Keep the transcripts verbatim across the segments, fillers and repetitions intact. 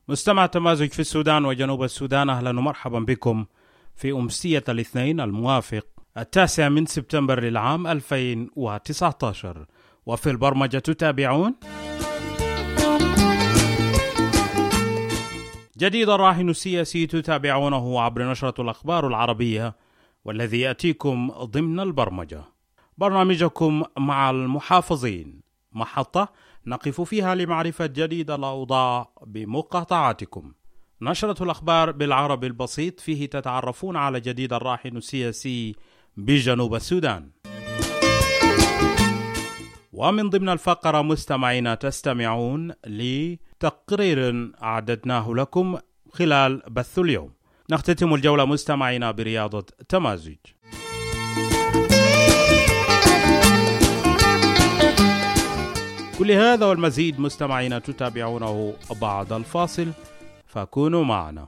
مستمع تمازج في السودان وجنوب السودان، أهلا ومرحبا بكم في أمسية الاثنين الموافق التاسع من سبتمبر للعام ألفين وتسعة عشر. وفي البرمجة تتابعون جديد الراهن السياسي، تتابعونه عبر نشرة الأخبار العربية والذي يأتيكم ضمن البرمجة، برنامجكم مع المحافظين، محطة نقف فيها لمعرفة جديد الأوضاع بمقاطعاتكم. نشرة الأخبار بالعربي البسيط، فيه تتعرفون على جديد الراهن السياسي بجنوب السودان. ومن ضمن الفقرة مستمعين تستمعون لتقرير أعددناه لكم خلال بث اليوم. نختتم الجولة مستمعين برياضة تمازج. كل هذا والمزيد مستمعين تتابعونه بعد الفاصل، فكونوا معنا.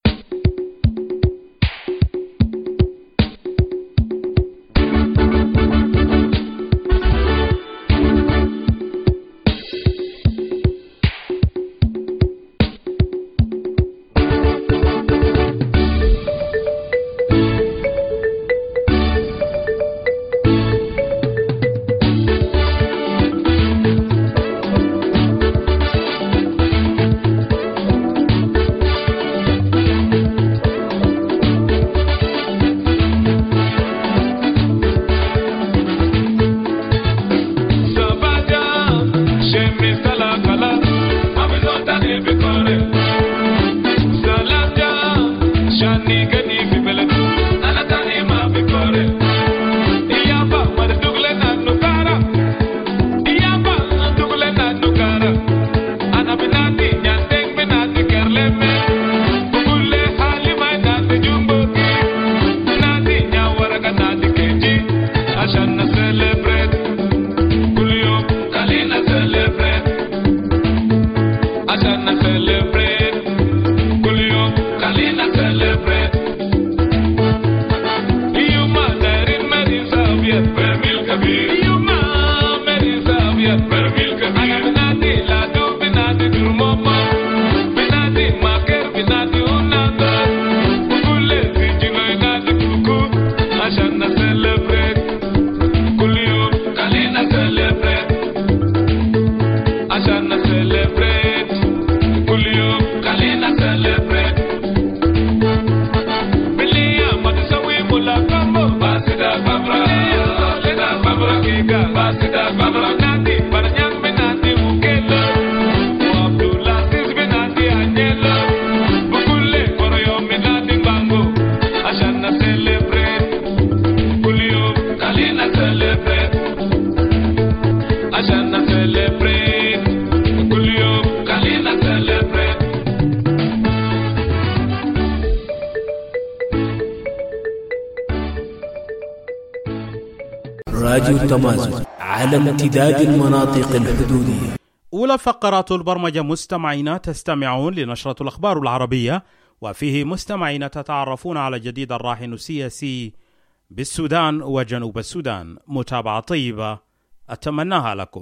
راديو التمازج على امتداد المناطق الحدودية. أولى فقرات البرمجة مستمعين تستمعون لنشرة الأخبار العربية، وفيه مستمعين تتعرفون على جديد الراهن السياسي بالسودان وجنوب السودان. متابعة طيبة أتمناها لكم.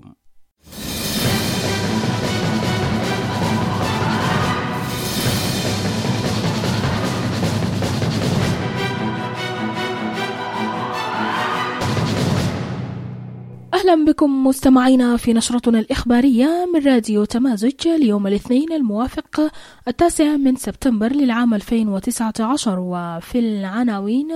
أهلا بكم مستمعينا في نشرتنا الإخبارية من راديو تمازج اليوم الاثنين الموافق التاسع من سبتمبر للعام ألفين وتسعة عشر. وفي العناوين: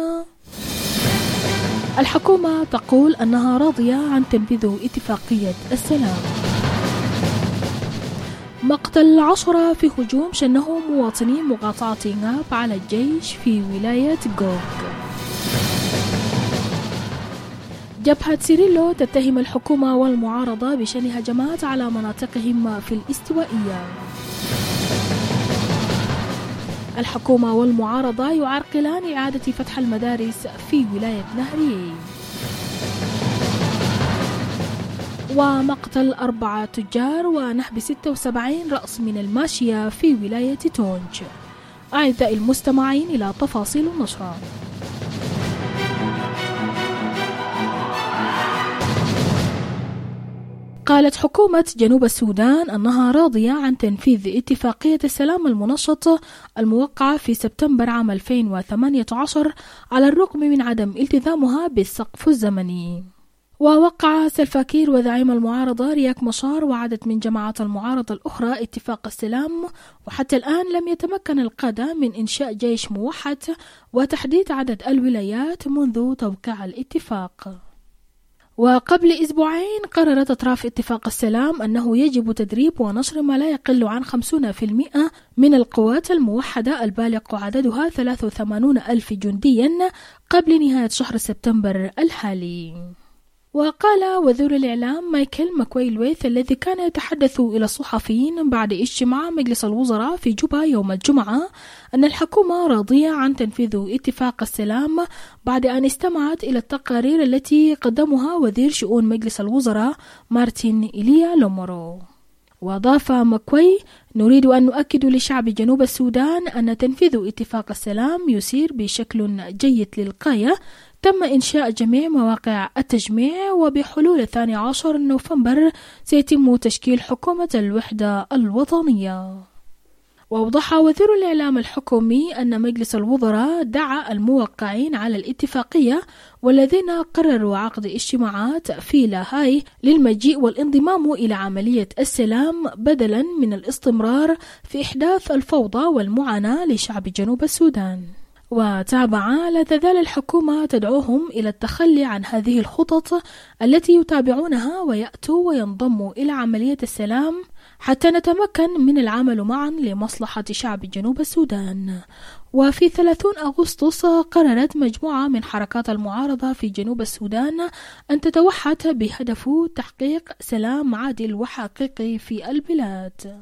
الحكومة تقول أنها راضية عن تنفيذ اتفاقية السلام. مقتل عشرة في هجوم شنه مواطني مقاطعة غاب على الجيش في ولاية غوغ. جبهة سيريلو تتهم الحكومة والمعارضة بشن هجمات على مناطقهم في الاستوائية. الحكومة والمعارضة يعرقلان إعادة فتح المدارس في ولاية نهري. ومقتل أربعة تجار ونحب ستة وسبعين رأس من الماشية في ولاية تونج. أعزائي المستمعين إلى تفاصيل النشرة. قالت حكومة جنوب السودان أنها راضية عن تنفيذ اتفاقية السلام المنشط الموقعة في سبتمبر عام ألفين وثمانية عشر على الرغم من عدم التزامها بالسقف الزمني. ووقع سلفاكير وزعيم المعارضة رياك مشار وعدد من جماعات المعارضة الأخرى اتفاق السلام، وحتى الآن لم يتمكن القادة من إنشاء جيش موحد وتحديد عدد الولايات منذ توقيع الاتفاق. وقبل أسبوعين قررت أطراف اتفاق السلام أنه يجب تدريب ونشر ما لا يقل عن خمسين بالمئة من القوات الموحدة البالغ عددها ثلاثة وثمانين ألف جنديا قبل نهاية شهر سبتمبر الحالي. وقال وزير الإعلام مايكل ماكويلويث الذي كان يتحدث إلى الصحفيين بعد اجتماع مجلس الوزراء في جوبا يوم الجمعة أن الحكومة راضية عن تنفيذ اتفاق السلام بعد أن استمعت إلى التقارير التي قدمها وزير شؤون مجلس الوزراء مارتين إليا لومورو. وأضاف ماكوي: نريد أن نؤكد لشعب جنوب السودان أن تنفيذ اتفاق السلام يسير بشكل جيد للغاية. تم إنشاء جميع مواقع التجميع، وبحلول الثاني عشر نوفمبر سيتم تشكيل حكومة الوحدة الوطنية. وأوضح وزير الإعلام الحكومي أن مجلس الوزراء دعا الموقعين على الاتفاقية والذين قرروا عقد اجتماعات في لاهاي للمجيء والانضمام إلى عملية السلام بدلا من الاستمرار في إحداث الفوضى والمعاناة لشعب جنوب السودان. وتابع: لا تزال الحكومة تدعوهم إلى التخلي عن هذه الخطط التي يتابعونها ويأتوا وينضموا إلى عملية السلام حتى نتمكن من العمل معا لمصلحة شعب جنوب السودان. وفي ثلاثين أغسطس قررت مجموعة من حركات المعارضة في جنوب السودان أن تتوحد بهدف تحقيق سلام عادل وحقيقي في البلاد.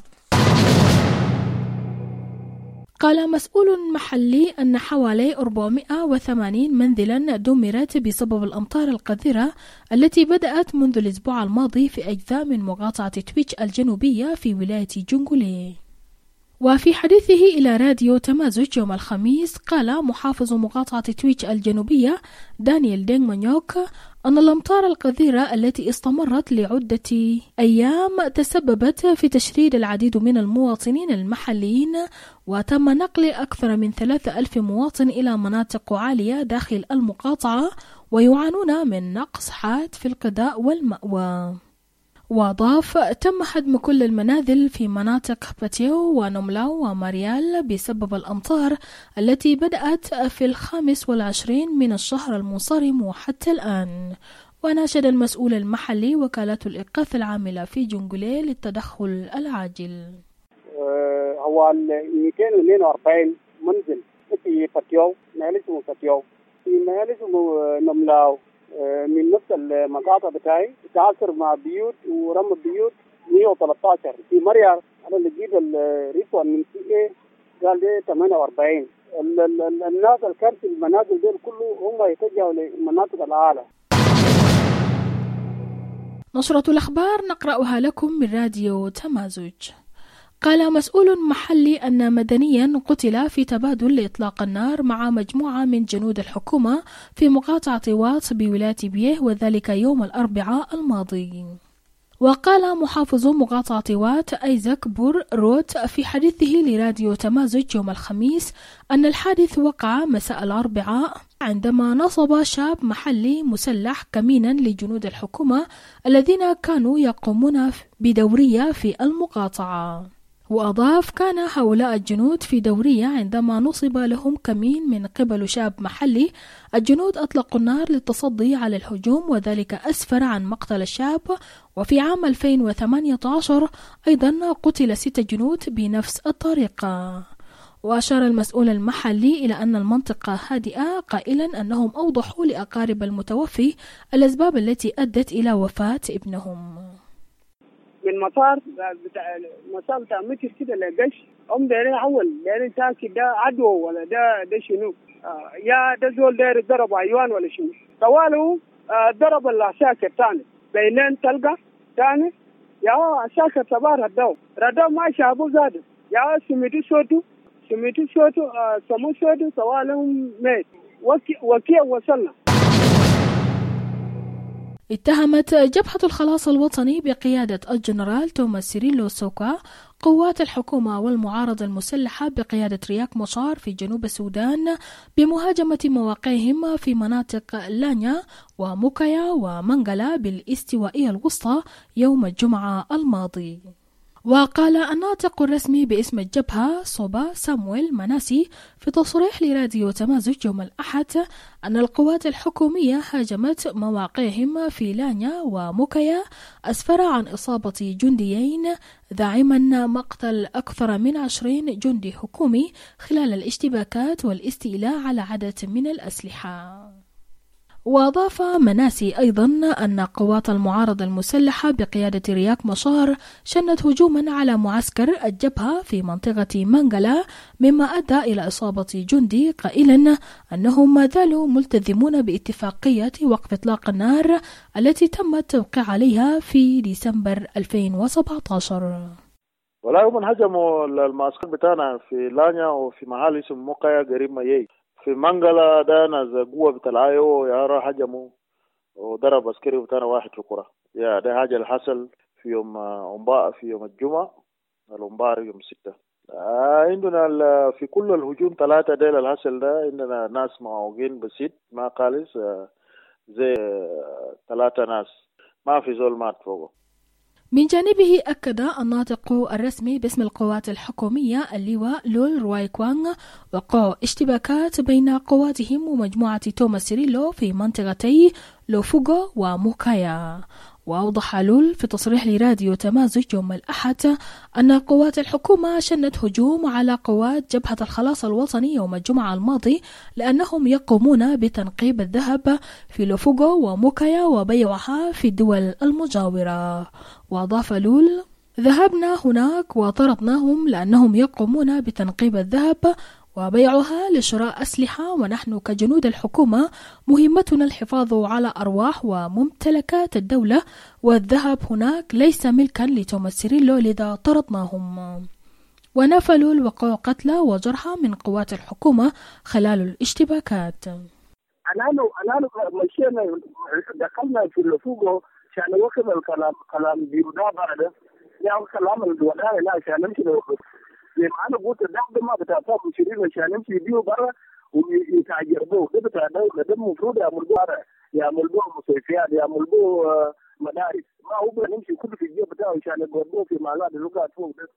قال مسؤول محلي أن حوالي أربعمائة وثمانين منزلا دمرت بسبب الأمطار القذرة التي بدأت منذ الأسبوع الماضي في أجزاء من مقاطعة تويتش الجنوبية في ولاية جونغولي. وفي حديثه إلى راديو تمازج يوم الخميس قال محافظ مقاطعة تويتش الجنوبية دانيال دينغ مانيوك أن الأمطار القذرة التي استمرت لعدة أيام تسببت في تشريد العديد من المواطنين المحليين، وتم نقل أكثر من ثلاثة ألف مواطن إلى مناطق عالية داخل المقاطعة ويعانون من نقص حاد في الغذاء والمأوى. وأضاف: تم هدم كل المنازل في مناطق باتيو ونملاو وماريال بسبب الأمطار التي بدأت في الخامس والعشرين من الشهر المنصرم وحتى الآن. وناشد المسؤول المحلي وكالة الإغاثة العاملة في جونغولي للتدخل العاجل. هو مئتين واثنين وأربعين منزل في باتيو، محل اسمه باتيو، في محل اسمه نملاو من نفس المقاطع بتاعي تعاصر مع بيوت ورمى بيوت مئة وثلاثة عشر. في مريال انا لقيت الريفون من سي اي قال ده ثمانية وأربعين. الناس اللي كانت في المنازل دول كله هم يتجهوا لمناطق الاعلى. نشرة الأخبار نقرأها لكم من راديو تمازج. قال مسؤول محلي أن مدنيا قتل في تبادل لإطلاق النار مع مجموعة من جنود الحكومة في مقاطعة واط بولاية بيه، وذلك يوم الأربعاء الماضي. وقال محافظ مقاطعة واط أيزاك بور روت في حديثه لراديو تمازج يوم الخميس أن الحادث وقع مساء الأربعاء عندما نصب شاب محلي مسلح كمينا لجنود الحكومة الذين كانوا يقومون بدورية في المقاطعة. وأضاف: كان هؤلاء الجنود في دورية عندما نصب لهم كمين من قبل شاب محلي. الجنود أطلقوا النار للتصدي على الهجوم، وذلك أسفر عن مقتل الشاب. وفي عام ألفين وثمانية عشر أيضا قتل ستة جنود بنفس الطريقة. وأشار المسؤول المحلي إلى أن المنطقة هادئة، قائلا أنهم أوضحوا لأقارب المتوفي الأسباب التي أدت إلى وفاة ابنهم. من مطار بتاع المطار بتاع متر كده لقش هم دايرين أول دايرين تاكد ده عدو ولا ده ده شنو آه يا ده زول داير ضرب عيوان ولا شنو. طوالوا آه ضرب العساكر تاني بينين تلقى تاني يا عساكر تبار ردوا ردوا ما شابوا زادوا يا سميتوا صوتوا سميتوا صوتوا آه سموا صوتوا طوالهم ميت وكي وكي وصلنا. اتهمت جبهة الخلاص الوطني بقيادة الجنرال توماس سيريلو سوكا قوات الحكومة والمعارضة المسلحة بقيادة رياك مشار في جنوب السودان بمهاجمة مواقعهم في مناطق لانيا وموكايا ومنغلا بالاستوائية الوسطى يوم الجمعة الماضي. وقال الناطق الرسمي باسم الجبهة صوبا سامويل مناسي في تصريح لراديو تمازج يوم الأحد أن القوات الحكومية هاجمت مواقعهم في لانيا وموكايا أسفر عن إصابة جنديين، داعما مقتل أكثر من عشرين جندي حكومي خلال الاشتباكات والاستيلاء على عدد من الأسلحة. وأضاف مناسي أيضا أن قوات المعارضة المسلحة بقيادة رياك مشار شنت هجوما على معسكر الجبهة في منطقة منغلا مما أدى إلى إصابة جندي، قائلا أنهم ما زالوا ملتزمون باتفاقية وقف إطلاق النار التي تم التوقيع عليها في ديسمبر ألفين وسبعة عشر. ولا هم هجموا المعسكر بتاعنا في لانيا وفي محل اسمه موكايا قريب ما يي في منغلا. ده ناس قوة بتاعيو يا هجموا وضرب عسكري بتاعنا واحد في القرى. يا ده حاجة اللي حصل في يوم أمبا في يوم الجمعة الأمبار يوم ستة. آه عندنا في كل الهجوم ثلاثة ديل الحصل ده عندنا ناس معوقين بسيط ما خالص آه زي ثلاثة ناس ما في زول مات فوقه. من جانبه أكد الناطق الرسمي باسم القوات الحكومية اللواء لول رواي كوانغ وقوع اشتباكات بين قواتهم ومجموعة توماس سيريلو في منطقتي لوفوغو وموكايا. وأوضح لول في تصريح لراديو تمازج يوم الأحد أن قوات الحكومة شنت هجوم على قوات جبهة الخلاص الوطني يوم الجمعة الماضي لأنهم يقومون بتنقيب الذهب في لوفوغو وموكايا وبيعها في الدول المجاورة. وأضاف لول: ذهبنا هناك وطردناهم لأنهم يقومون بتنقيب الذهب وبيعها لشراء أسلحة، ونحن كجنود الحكومة مهمتنا الحفاظ على أرواح وممتلكات الدولة، والذهب هناك ليس ملكا لتوماس سيريلو لذا طردناهم. ونفلوا الوقوع قتلى وجرحى من قوات الحكومة خلال الاشتباكات. أنا أنا مشينا دخلنا في اللفوقو عشان وقف الكلام كلام بيودا بعد يا كلام الدولة لا عشان نمشي لما أنا قلت الدعم ما بتعطاه مشيرين عشان نمشي بيو برا ويتعجربوه ده بتاع دولة ده المفروض يعمل بوه يعمل بوه مستشفيات يعمل بوه مدارس ما هو نمشي كله في الجيب بتاعه عشان يقربوه في مالات اللغات فوق ده.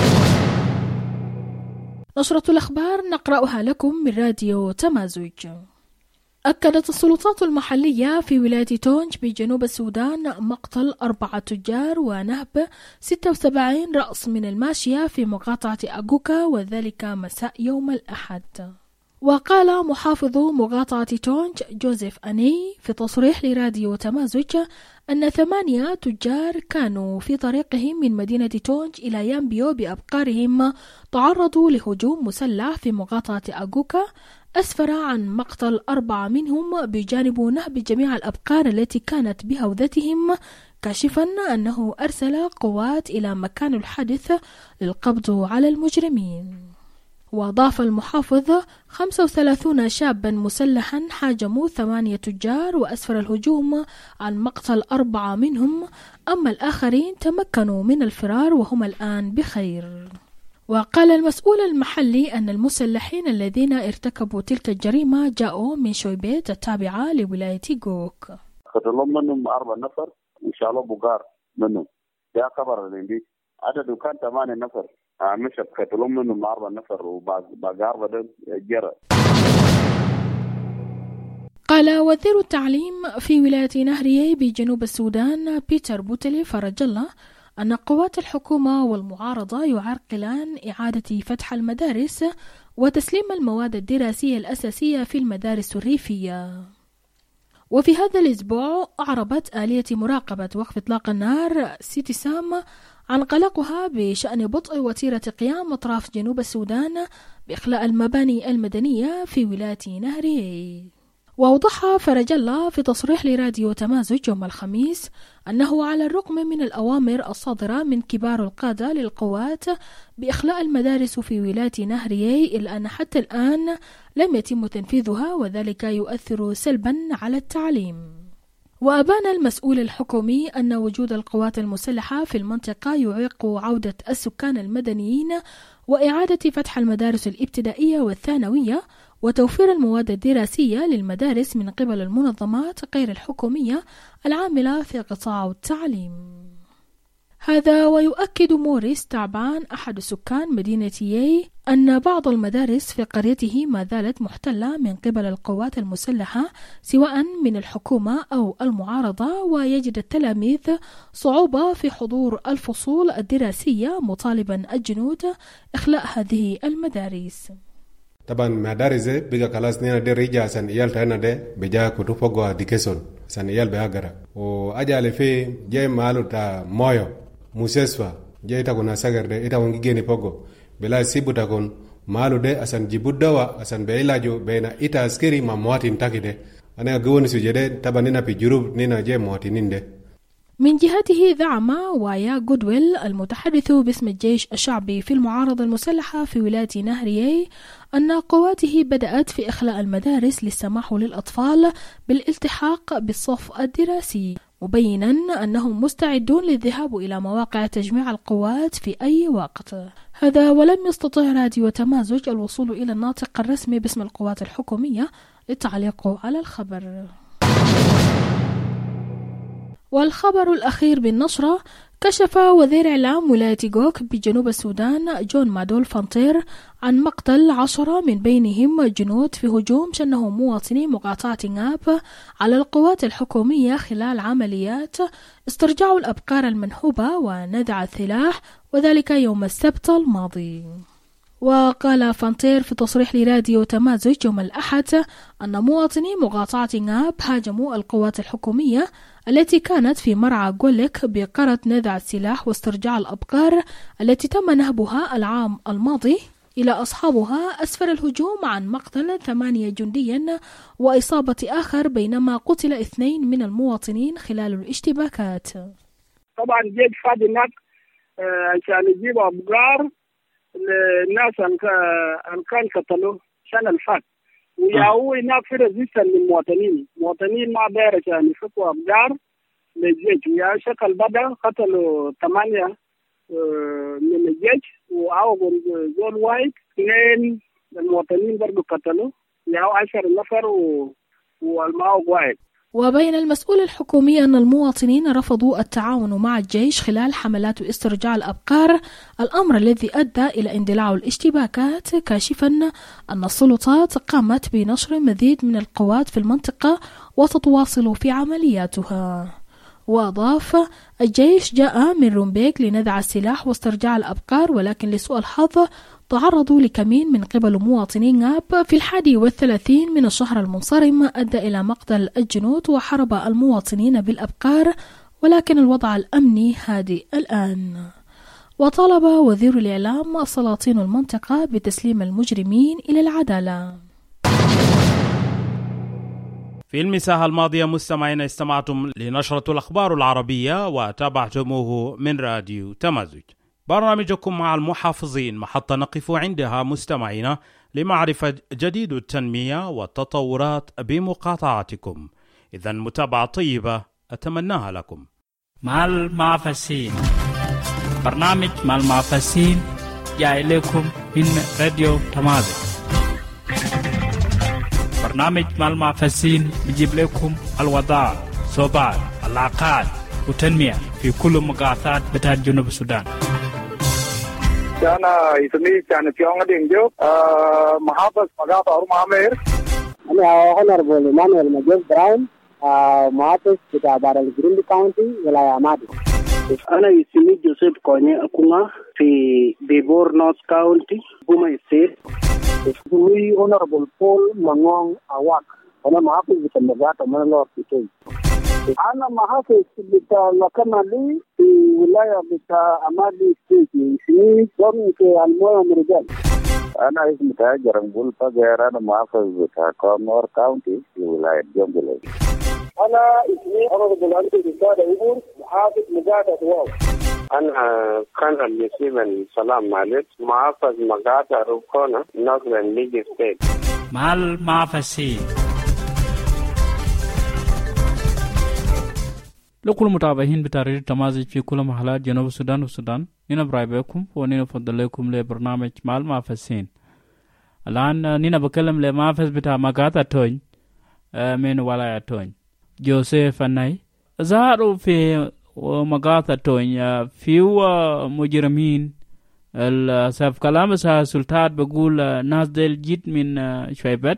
نشرة الأخبار نقرأها لكم من راديو تمازج. أكدت السلطات المحلية في ولاية تونج بجنوب السودان مقتل أربعة تجار ونهب ستة وسبعين رأس من الماشية في مقاطعة أغوكا، وذلك مساء يوم الأحد. وقال محافظ مقاطعة تونج جوزيف أني في تصريح لراديو تمازج أن ثمانية تجار كانوا في طريقهم من مدينة تونج إلى يامبيو بأبقارهم تعرضوا لهجوم مسلح في مقاطعة أغوكا، أسفر عن مقتل أربعة منهم بجانب نهب جميع الأبقار التي كانت بهوذتهم، كاشفا أنه أرسل قوات إلى مكان الحادث للقبض على المجرمين. وأضاف المحافظ: خمسة وثلاثين شابا مسلحا حاجموا ثمانية تجار وأسفر الهجوم عن مقتل أربعة منهم، أما الآخرين تمكنوا من الفرار وهم الآن بخير. وقال المسؤول المحلي أن المسلحين الذين ارتكبوا تلك الجريمة جاءوا من شويبيت التابعة لولاية غوك. قتلوا منهم أربع نفر إن شاء الله بقار منهم يا خبر اللي عدد كان ثمانية نفر مش قتلوا منهم أربع نفر وبقار بدل جرى. قال وزير التعليم في ولاية نهريي بجنوب السودان بيتر بوتلي فرج الله أن قوات الحكومة والمعارضة يعرقلان إعادة فتح المدارس وتسليم المواد الدراسية الأساسية في المدارس الريفية. وفي هذا الأسبوع أعربت آلية مراقبة وقف إطلاق النار سيتسام عن قلقها بشأن بطء وتيرة قيام أطراف جنوب السودان بإخلاء المباني المدنية في ولاية نهريي. وأوضح فرج الله في تصريح لراديو تمازج يوم الخميس أنه على الرغم من الأوامر الصادرة من كبار القادة للقوات بإخلاء المدارس في ولاية نهريي، إلا أن حتى الآن لم يتم تنفيذها، وذلك يؤثر سلبا على التعليم. وأبان المسؤول الحكومي أن وجود القوات المسلحة في المنطقة يعيق عودة السكان المدنيين وإعادة فتح المدارس الابتدائية والثانوية وتوفير المواد الدراسية للمدارس من قبل المنظمات غير الحكومية العاملة في قطاع التعليم. هذا ويؤكد موريس تعبان أحد سكان مدينة ياي أن بعض المدارس في قريته ما زالت محتلة من قبل القوات المسلحة سواء من الحكومة أو المعارضة، ويجد التلاميذ صعوبة في حضور الفصول الدراسية مطالبا الجنود إخلاء هذه المدارس. طبعا مدارس بيجا خلاص نينا دي ريجا سان ايال تانا دي بيجا كتو فوغو ديكيسون سان ايال بيهاجرا واجالي في جاي مالو تا مويو musesfa jaita kuna sagarde ita wongi geni pogo bela sibuta kon malu de asan jibudawa asan beilajo bena ita askeri ma moatin takide ana gowoni sujede tabanina pi jurub nina je moatininde. من جهته زعم وايا جودويل المتحدث باسم الجيش الشعبي في المعارضة المسلحة في ولاية نهريي أن قواته بدأت في إخلاء المدارس للسماح للأطفال بالالتحاق بالصف الدراسي، مبينا أنهم مستعدون للذهاب إلى مواقع تجميع القوات في أي وقت. هذا ولم يستطع راديو تمازج الوصول إلى الناطق الرسمي باسم القوات الحكومية للتعليق على الخبر. والخبر الأخير بالنشرة: كشف وزير إعلام ولاية غوك بجنوب السودان جون مادول فانتير عن مقتل عشرة من بينهم جنود في هجوم شنه مواطني مقاطعة ناب على القوات الحكومية خلال عمليات استرجاع الأبقار المنهوبة ونزع السلاح، وذلك يوم السبت الماضي. وقال فانتير في تصريح لراديو تمازج يوم الأحد أن مواطني مقاطعة ناب هاجموا القوات الحكومية التي كانت في مرعى غوليك بقرة نزع السلاح واسترجاع الأبقار التي تم نهبها العام الماضي إلى أصحابها، أسفر الهجوم عن مقتل ثمانية جنديا وإصابة آخر، بينما قتل اثنين من المواطنين خلال الاشتباكات. طبعا جيد فاد هناك عشان يجيب أبقار الناس اللي كان قتلوا شان الفات، وياهو هناك في رزيستن للمواطنين، مواطنين ما داير عشان يفكوا أبقار للجيش، ويا شكل بدأ قتلوا ثمانية من الجيش وعاووا زول واحد، اثنين المواطنين برضو قتلوا، ياهو عشر نفر والمعاوق واحد. وبين المسؤول الحكومي أن المواطنين رفضوا التعاون مع الجيش خلال حملات استرجاع الأبقار، الأمر الذي أدى إلى اندلاع الاشتباكات، كاشفا أن السلطات قامت بنشر مزيد من القوات في المنطقة وتتواصل في عملياتها. وأضاف: الجيش جاء من رومبيك لنزع السلاح واسترجاع الأبقار، ولكن لسوء الحظ تعرضوا لكمين من قبل مواطنين ناب في الحادي والثلاثين من الشهر المنصرم أدى إلى مقتل الجنود وحرب المواطنين بالأبقار، ولكن الوضع الأمني هادئ الآن. وطلب وزير الإعلام سلاطين المنطقة بتسليم المجرمين إلى العدالة. في المساحة الماضية مستمعين استمعتم لنشرة الأخبار العربية وتابعتموه من راديو تمازج. برنامجكم مع المحافظين، محطة نقف عندها مستمعين لمعرفة جديد التنمية والتطورات بمقاطعتكم. إذن متابعة طيبة أتمناها لكم. مع المعفسين، برنامج مع المعفسين جاء إليكم من راديو تمازج. برنامج مع المعفسين بيجيب لكم الوضع، صوبات، العلاقات وتنمية في كل مقاطعات بتاعت جنوب السودان. أنا اسمي كان فيونغ دينجو محافظ مقاطع أرو مامير. أنا Honorable Manuel Major براون محافظ بتاع بارل جريندي كاونتي ولاية مادي. أنا اسمي جوزيف كوني أكونا في بيبور نورث كاونتي بوما ستيت. اسمي Honorable Paul Mangong Awak. أنا محافظ بتاع مقاطع منلور بيتوي. أنا محافظ بتاع مكانالي في ولاية بتاع أمادي ستيت، اسمي دوري في الموية مرجان. أنا اسمي تاجر نقول فجأة أنا محافظ بتاع كونور كاونتي في ولاية جنبلي. أنا اسمي Honorable أنتي بتاع دايبور محافظ مقاطع واو. أنا كان يسمى سلام مالك محافظ مقاطع روكونا نورثرن ليج ستيت. مع المعفسين لكل متابعين بتاريخ تمازج في كل محلات جنوب السودان والسودان، نينا برايبكم ونينا فضلكم لبرنامج مع المعفسين. الآن نينا بكلم لمعفس بتاع مقاطع تونج من ولاية تونج جوزيف الناي. ظهروا في مقاطع تونج فيو مجرمين. السبب كلام سلطات بقول ناس ديل جيت من شويبات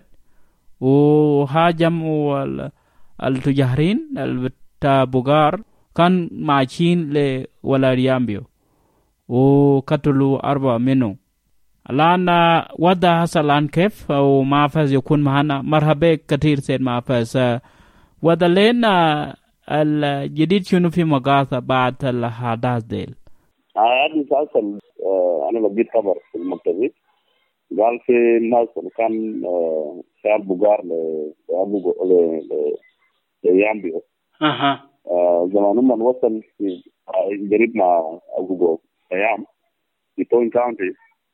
وهاجموا التجارين بتاع بوغار كان ماشيين لولا ريامبيو وقتلوا أربعة منهم. الآن وضع حصل الآن كيف أو معفز يكون معنا؟ مرحبا كثير سيد معفز. وضع لنا الجديد شنو في مقاطع بعد الحدث ديل؟ أنا أسأل أنا لقيت خبر في المكتبي قال في الناس اللي كان شعب بوغار لأبو ليامبيو. أها. زمان من وصل في قريب مع أبو أيام في تون كاونتي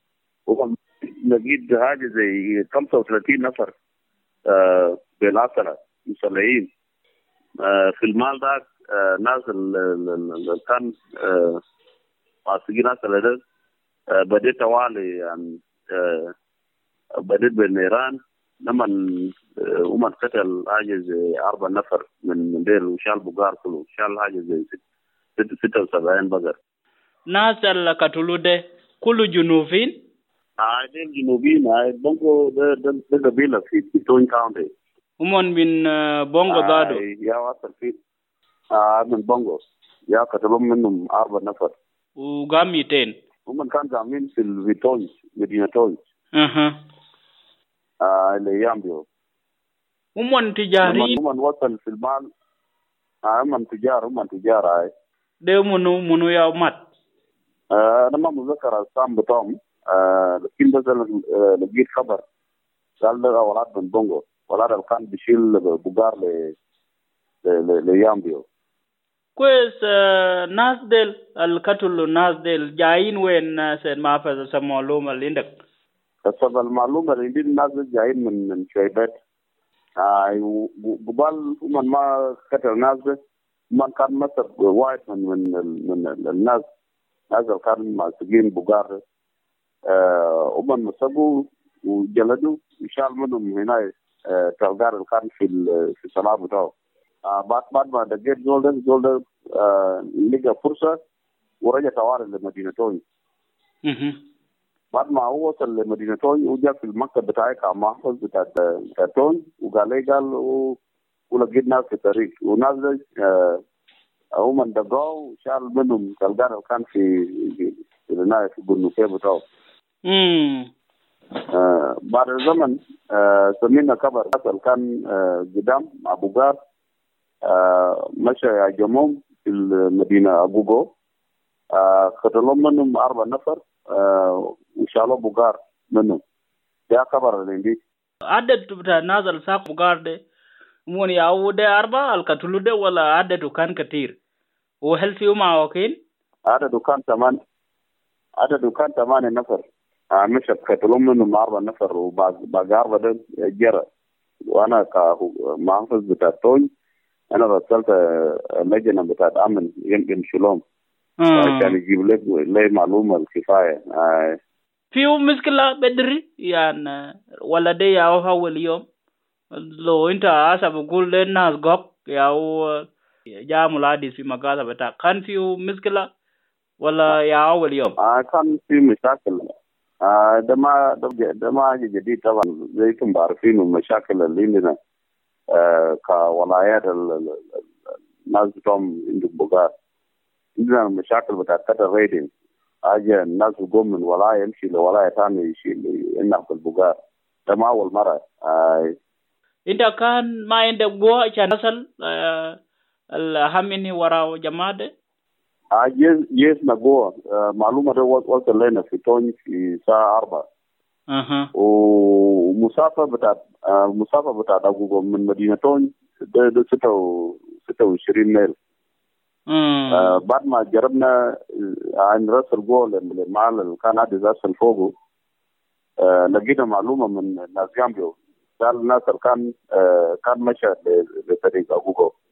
لقيت حاجة زي خمسة وثلاثين نفر بالعسلة مسلحين في المال ده. ناس اللي كان ماسكين عسلة ده بديت توالي يعني بديت بالنيران لما ومن قتل حاجة زي أربع نفر من من ديل وشال بوغار كله شال حاجة زي ستة ستة وسبعين بقر. ناس اللي قتلوا ده كله جنوبين؟ آه ديل جنوبين. آه بونغو ده ده ده قبيلة في في تون كاونتي. هم من بونغو دادو. آه يا وصل في آه من بونغو يا قتلوا منهم أربع نفر. وقام ميتين. هم كان قامين في الفيتونج مدينة تونج. أها. آه اللي يامبيو. هم تجارين. هم وصل في المال. آه هم تجار هم تجار هاي. ده منو منو يا مات. آه أنا ما مذكر السام بتاعهم. آه لكن بس لقيت خبر قال له أولاد من بونغو أولاد اللي كان بيشيل بوغار ل ل ليامبيو. كويس. آه ناس ديل القتلوا ناس ديل جايين وين سيد معفز سمعلومة اللي عندك؟ كسب المعلومة اللي عندي الناس جايين من من شويبات. آه وقبل من ما قتل ناس ده من كان مسك واحد من من من الناس ناس اللي كانوا ماسكين بوغار. آه ومن مسكوا وجلدوا وشال منهم هنا آه تلقار اللي كان في في الصلاة بتاعه. آه بعد بعد ما دقيت جولدن جولدن آه لقى فرصة ورجع توارد لمدينة تونج. بعد ما هو وصل لمدينة تونج وجاء في المكتب بتاعي كمحفظ بتاع بتاع تونج وقال لي قال ولقيت ناس في الطريق وناس آه هم دقوا وشال منهم تلقار اللي كان في في النهاية في الجنوبية بتاعه. آه بعد الزمن آه سمينا كبر اللي كان آه قدام أبو غار. آه مشى يا جموم في المدينة أبوغو. آه قتلوا منهم أربع نفر آه وشالوا بوغار منهم. ده خبر اللي عندي. عدد بتاع الناس اللي ساق بوغار ده مون ياو ده أربعة القتلوا ده ولا عدده كان كتير؟ وهل فيهم معاقين؟ عدده كان ثمان عدده كان ثمانية نفر. آه مشى قتلوا منهم أربع نفر وباقي أربعة ده جرى. وأنا كمحافظ بتاع تونج أنا رسلت اللجنة بتاعت أمن يمكن شلوم عشان يجيب لك لي معلومة الكفاية. آه. فيه مشكلة بدري يعني ولا دي ياو أول يوم لو أنت عايز بقول للناس قب ياو جاء ملادي في مقاطع بتاع كان فيه مشكلة ولا يا أول يوم؟ آه كان فيه مشاكل. آه ده ما ده ما حاجة جديد طبعا زيكم بعرفين المشاكل اللي عندنا آه كولايات الناس بتوعهم عندك بوغار. عندنا المشاكل بتاعت كتر ريدين حاجة الناس يقوم من ولاية يمشي لولاية ثانية يشيل ينام في البوغار. ده ما أول مرة. آه. إنت كان ما عندك بوا عشان تصل آه الهمني وراء جماعة ده؟ آه يس يس نبوا آه معلومة ده وصل لنا في توني في ساعة أربعة. أها. ومسافة بتاعت المسافة بتاعت أبوغو من مدينة تونج ده ده ستة ستة وعشرين ميل. آه بعد ما جربنا عن راس الجول المعال اللي كان عادي راسل فوقه آه لقينا معلومة من ناس جامبيو قال الناس اللي كان آه كان مشى لطريق أبوغو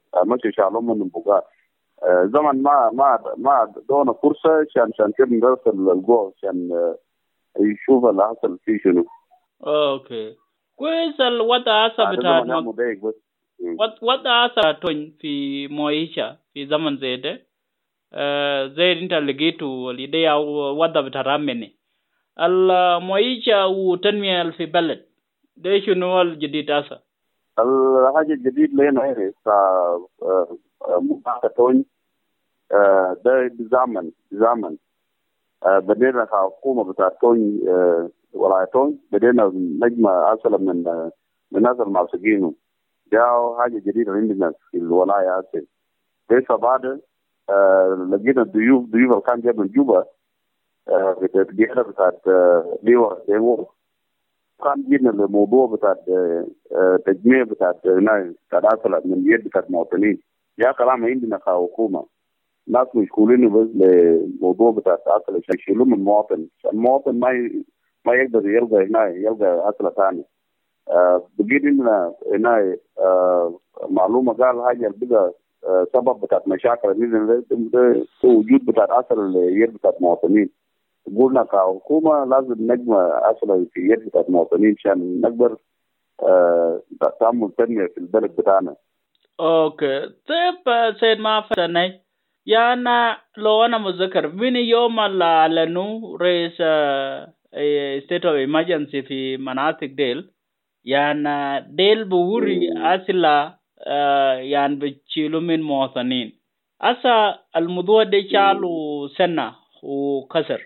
ماشي شالوم من بوغات زمن ما ما ما دونا فرصه عشان عشان كده نرسل الجو عشان يشوف اللي حصل فيه شنو. اوكي كويس. الوضع هسه بتاع وضع هسه تون في مويشة في زمن زي ده آه زي انت لقيته الإيديا وضع بتاع رامني المويشة وتنمية في بلد ده شنو الجديد هسه؟ الحاجة الجديد لنا هي مقاطعة تون ده بزمن بزمن بدينا كحكومة بتاع تون ولاية تون بدينا نجمع أصلا من من ناس المعسكرين جاءوا حاجة جديدة عندنا في الولاية هسه. لسه بعد لقينا ضيوف ضيوف اللي كان جاي من جوبا بتاعت بتاعت ليوا ليوا كان جينا الموضوع بتاع تجميع بتاع هنا بتاع أصلا من يد بتاع المواطنين. يا كلام عندنا كحكومة ناس مشغولين بس للموضوع بتاع أصلا يشيلوا من المواطن. المواطن ما ي... ما يقدر يلقى هنا يلقى أصلا ثاني. آه بقيت إننا هنا آه معلومة قال حاجة بقى آه سبب بتاع مشاكل اللي وجود بتاع أصلا اليد بتاع المواطنين. قلنا كحكومة لازم نجمع أصلا في يد بتاع المواطنين عشان نقدر آه تعمل تنمية في البلد بتاعنا. اوكي طيب سيد ما فتني يعني لو أنا متذكر من يوم اللي أعلنوا رئيس state of emergency في مناطق ديل يعني ديل بوري أصلا يعني بتشيلوا من مواطنين. أسا الموضوع ده شالوا سنة وكسر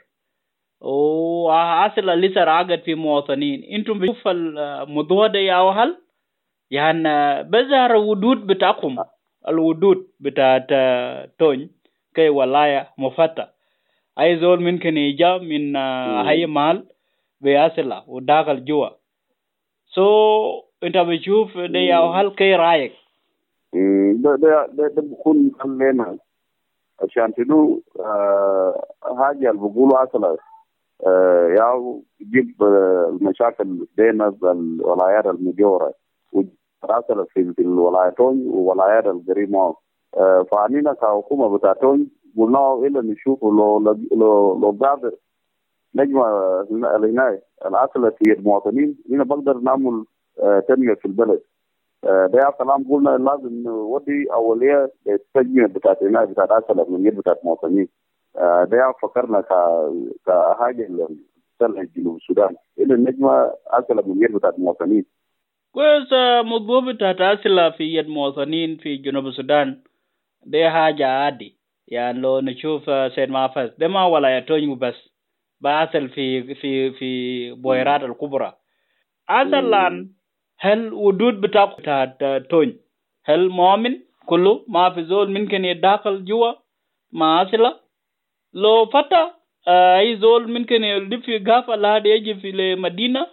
وأصلا لسه راقد في مواطنين. انتم بتشوف الموضوع ده يا وهل يعني بظهر ودود بتاعكم الودود بتاعت تون كي ولاية مفتة أي زول ممكن يجا من هاي مال بياسلا وداخل جوا. سو انت بتشوف ده يا هل كي رايك؟ ده ده ده بكون خلينا عشان تدو حاجة اللي بقولوا أصلا يا يجيب المشاكل بين الولايات المجاورة وأصلا في الولايتين وولايات القريبة. فعنينا كحكومة بتاعتون قلنا إلا نشوف لو لو لو قادر نجمع العناية الأصل في المواطنين هنا بقدر نعمل تنمية في البلد. ده كلام قلنا لازم نودي أولية التنمية بتاعت العناية بتاعت أصل من يد بتاعت المواطنين. ده فكرنا ك كحاجة لصالح جنوب السودان إلا نجمع أصل من يد بتاعت المواطنين. كويس. موضوع بتاعت أصل في يد المواطنين في جنوب السودان ده حاجة عادي يعني لو نشوف سيد مافز ده ما ولا يتوني بس بأصل في في في بويرات الكبرى. أصلا هل ودود بتاعك بتاعت توني هل مؤمن كله ما في زول ممكن يدخل جوا ما أصلا لو فتا أي زول ممكن يلف في غافة لحد يجي في المدينة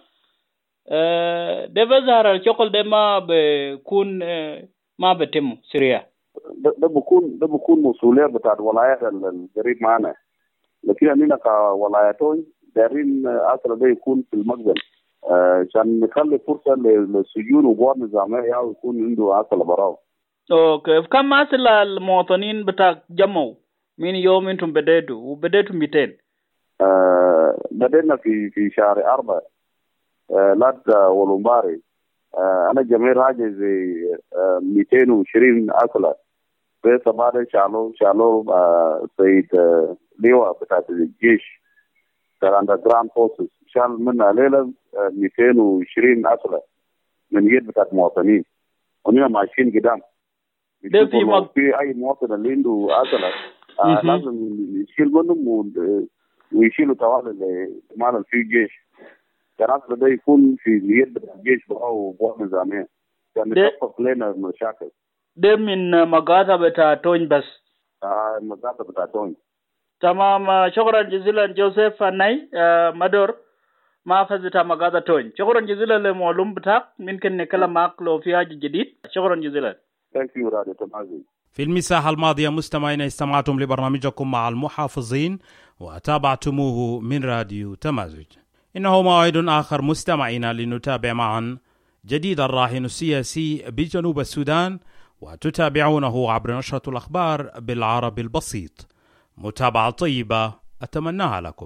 ده بظهر الشغل ده ما بيكون ما بتم سريع. ده بكون ده بكون مسؤولية بتاعت ولايات القريب معنا. لكن أننا كولايتين دارين أصلا ده يكون في المقبل عشان نخلي فرصة للسجون وقوات نظامية ويكون عنده أصلا براو. أوكي. كم أصلا المواطنين بتاع جمعوا من يوم أنتم بديتوا وبديتوا مئتين؟ آه بدينا في في شهر أربعة آه لاد ولومباري. آه أنا جميع حاجة زي آه مئتين وعشرين أصلا. بس بعد شالو شالو آه سيد آه ليوا بتاعت الجيش كان أندرجراوند فورسز شال منها ليلة آه مئتين وعشرين أصلا من يد بتاعت مواطنين ونحن ماشيين قدام. ده في مو... في أي مواطن اللي عنده أصلا آه لازم يشيل منهم ويشيلوا طوال مال في الجيش. كان أصلا ده يكون في يد بتاعت الجيش أو قوات نظامية كان يخفف لنا المشاكل. ده من مقاطع بتاع توني بس. آه مقاطع بتاع توني. تمام. شكرا جزيلا جوزيف ناي آه مدور ما فاز بتاع مقاطع توني. شكرا جزيلا للمعلوم بتاعك ممكن نتكلم معك لو في حاجة جديد. شكرا جزيلا. Thank you راديو تمازي. في المساحة الماضية مستمعين استمعتم لبرنامجكم مع المحافظين وتابعتموه من راديو تمازج. إنه موعد آخر مستمعين لنتابع معا جديد الراهن السياسي بجنوب السودان وتتابعونه عبر نشرة الأخبار بالعربي البسيط. متابعة طيبة أتمناها لكم.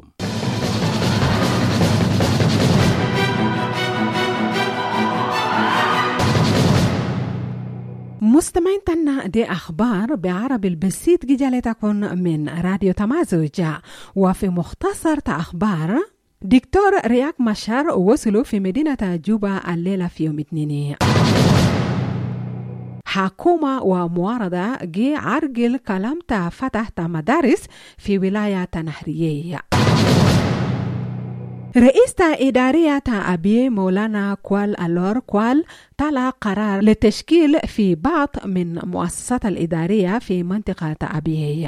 مستمعين تنا دي أخبار بعربي البسيط جالتكم من راديو تمازج. وفي مختصر أخبار، دكتور رياك مشار وصلوا في مدينة جوبا الليلة في يوم اثنين. حكومة ومعارضة جي عرقل كلام فتح مدارس في ولاية نهرية. رئيس إدارية أبي مولانا كوال ألور كوال طلع قرار للتشكيل في بعض من مؤسسات الإدارية في منطقة أبيه.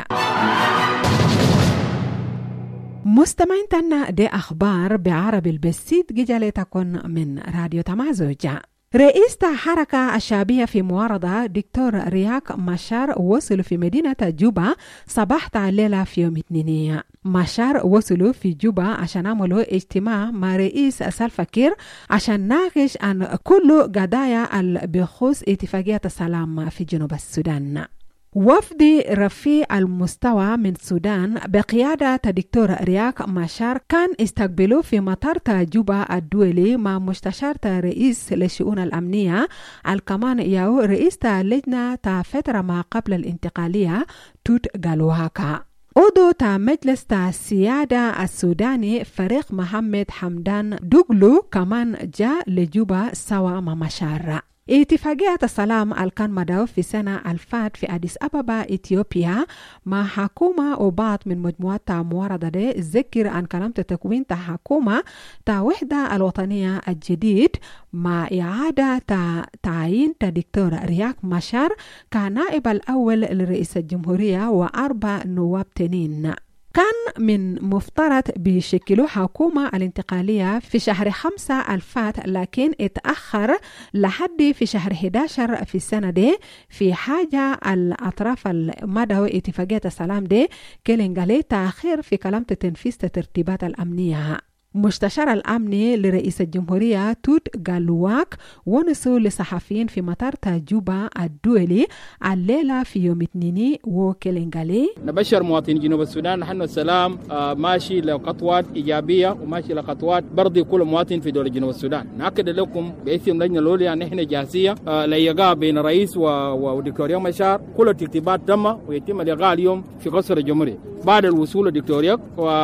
مستمعين تنا دي أخبار بعربي البسيط جالتكم من راديو تمازج. رئيس حركة الشعبية في معارضة دكتور رياك مشار وصلوا في مدينة جوبا صباح الليلة في يوم اثنين. مشار وصلوا في جوبا عشان عملوا اجتماع مع رئيس سلفا كير عشان ناقش عن كل قضايا بخصوص اتفاقية السلام في جنوب السودان. وفد رفيع المستوى من السودان بقيادة دكتور رياك مشار كان استقبلوا في مطار جوبا الدولي مع مستشار رئيس للشؤون الأمنية الكمان ياو رئيس لجنة فترة ما قبل الانتقالية توت غالوهاكا. عضو تا مجلس تا السيادة السوداني فريق محمد حمدان دوغلو كمان جاء لجوبا سوا مع مشار. اتفاقية السلام الكان مدعو في سنة الفات في أديس أبابا إثيوبيا مع حكومة وبعض من مجموعات تا معارضة دي ذكر عن كلام تكوين تا حكومة تا وحدة الوطنية الجديد مع إعادة تا تعيين تا دكتور رياك مشار كنائب الأول لرئيس الجمهورية وأربع نواب تنين. كان من مفترض بشكلوا حكومة الانتقالية في شهر خمسة الفات، لكن اتأخر لحد في شهر إحدى عشر في السنة دي في حاجة الأطراف المدعو اتفاقية السلام دي كلنجالي تأخير في كلام تنفيذ الترتيبات الأمنية. مستشار الأمني لرئيس الجمهورية توت غالوهاك ونسوا لصحفيين في مطار جوبا الدولي الليلة في يوم اثنين وكلنجالي. نبشر مواطنين جنوب السودان نحن السلام آه ماشي لخطوات إيجابية وماشي لخطوات برضي كل مواطن في دولة جنوب السودان. نأكد لكم باسم لجنة العليا نحن جاهزية آه لإيقاع بين الرئيس ودكتور رياك مشار. كل الترتيبات تم ويتم الإيقاع اليوم في قصر الجمهورية. بعد الوصول لدكتور رياك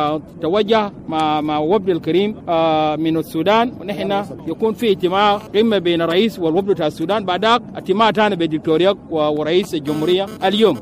وتوجه مع مع وفد الكريم آه من السودان، ونحن يكون في اجتماع قمة بين الرئيس والوفد بتاع السودان، بعدك اجتماع ثاني بين دكتور رياك ورئيس الجمهورية اليوم.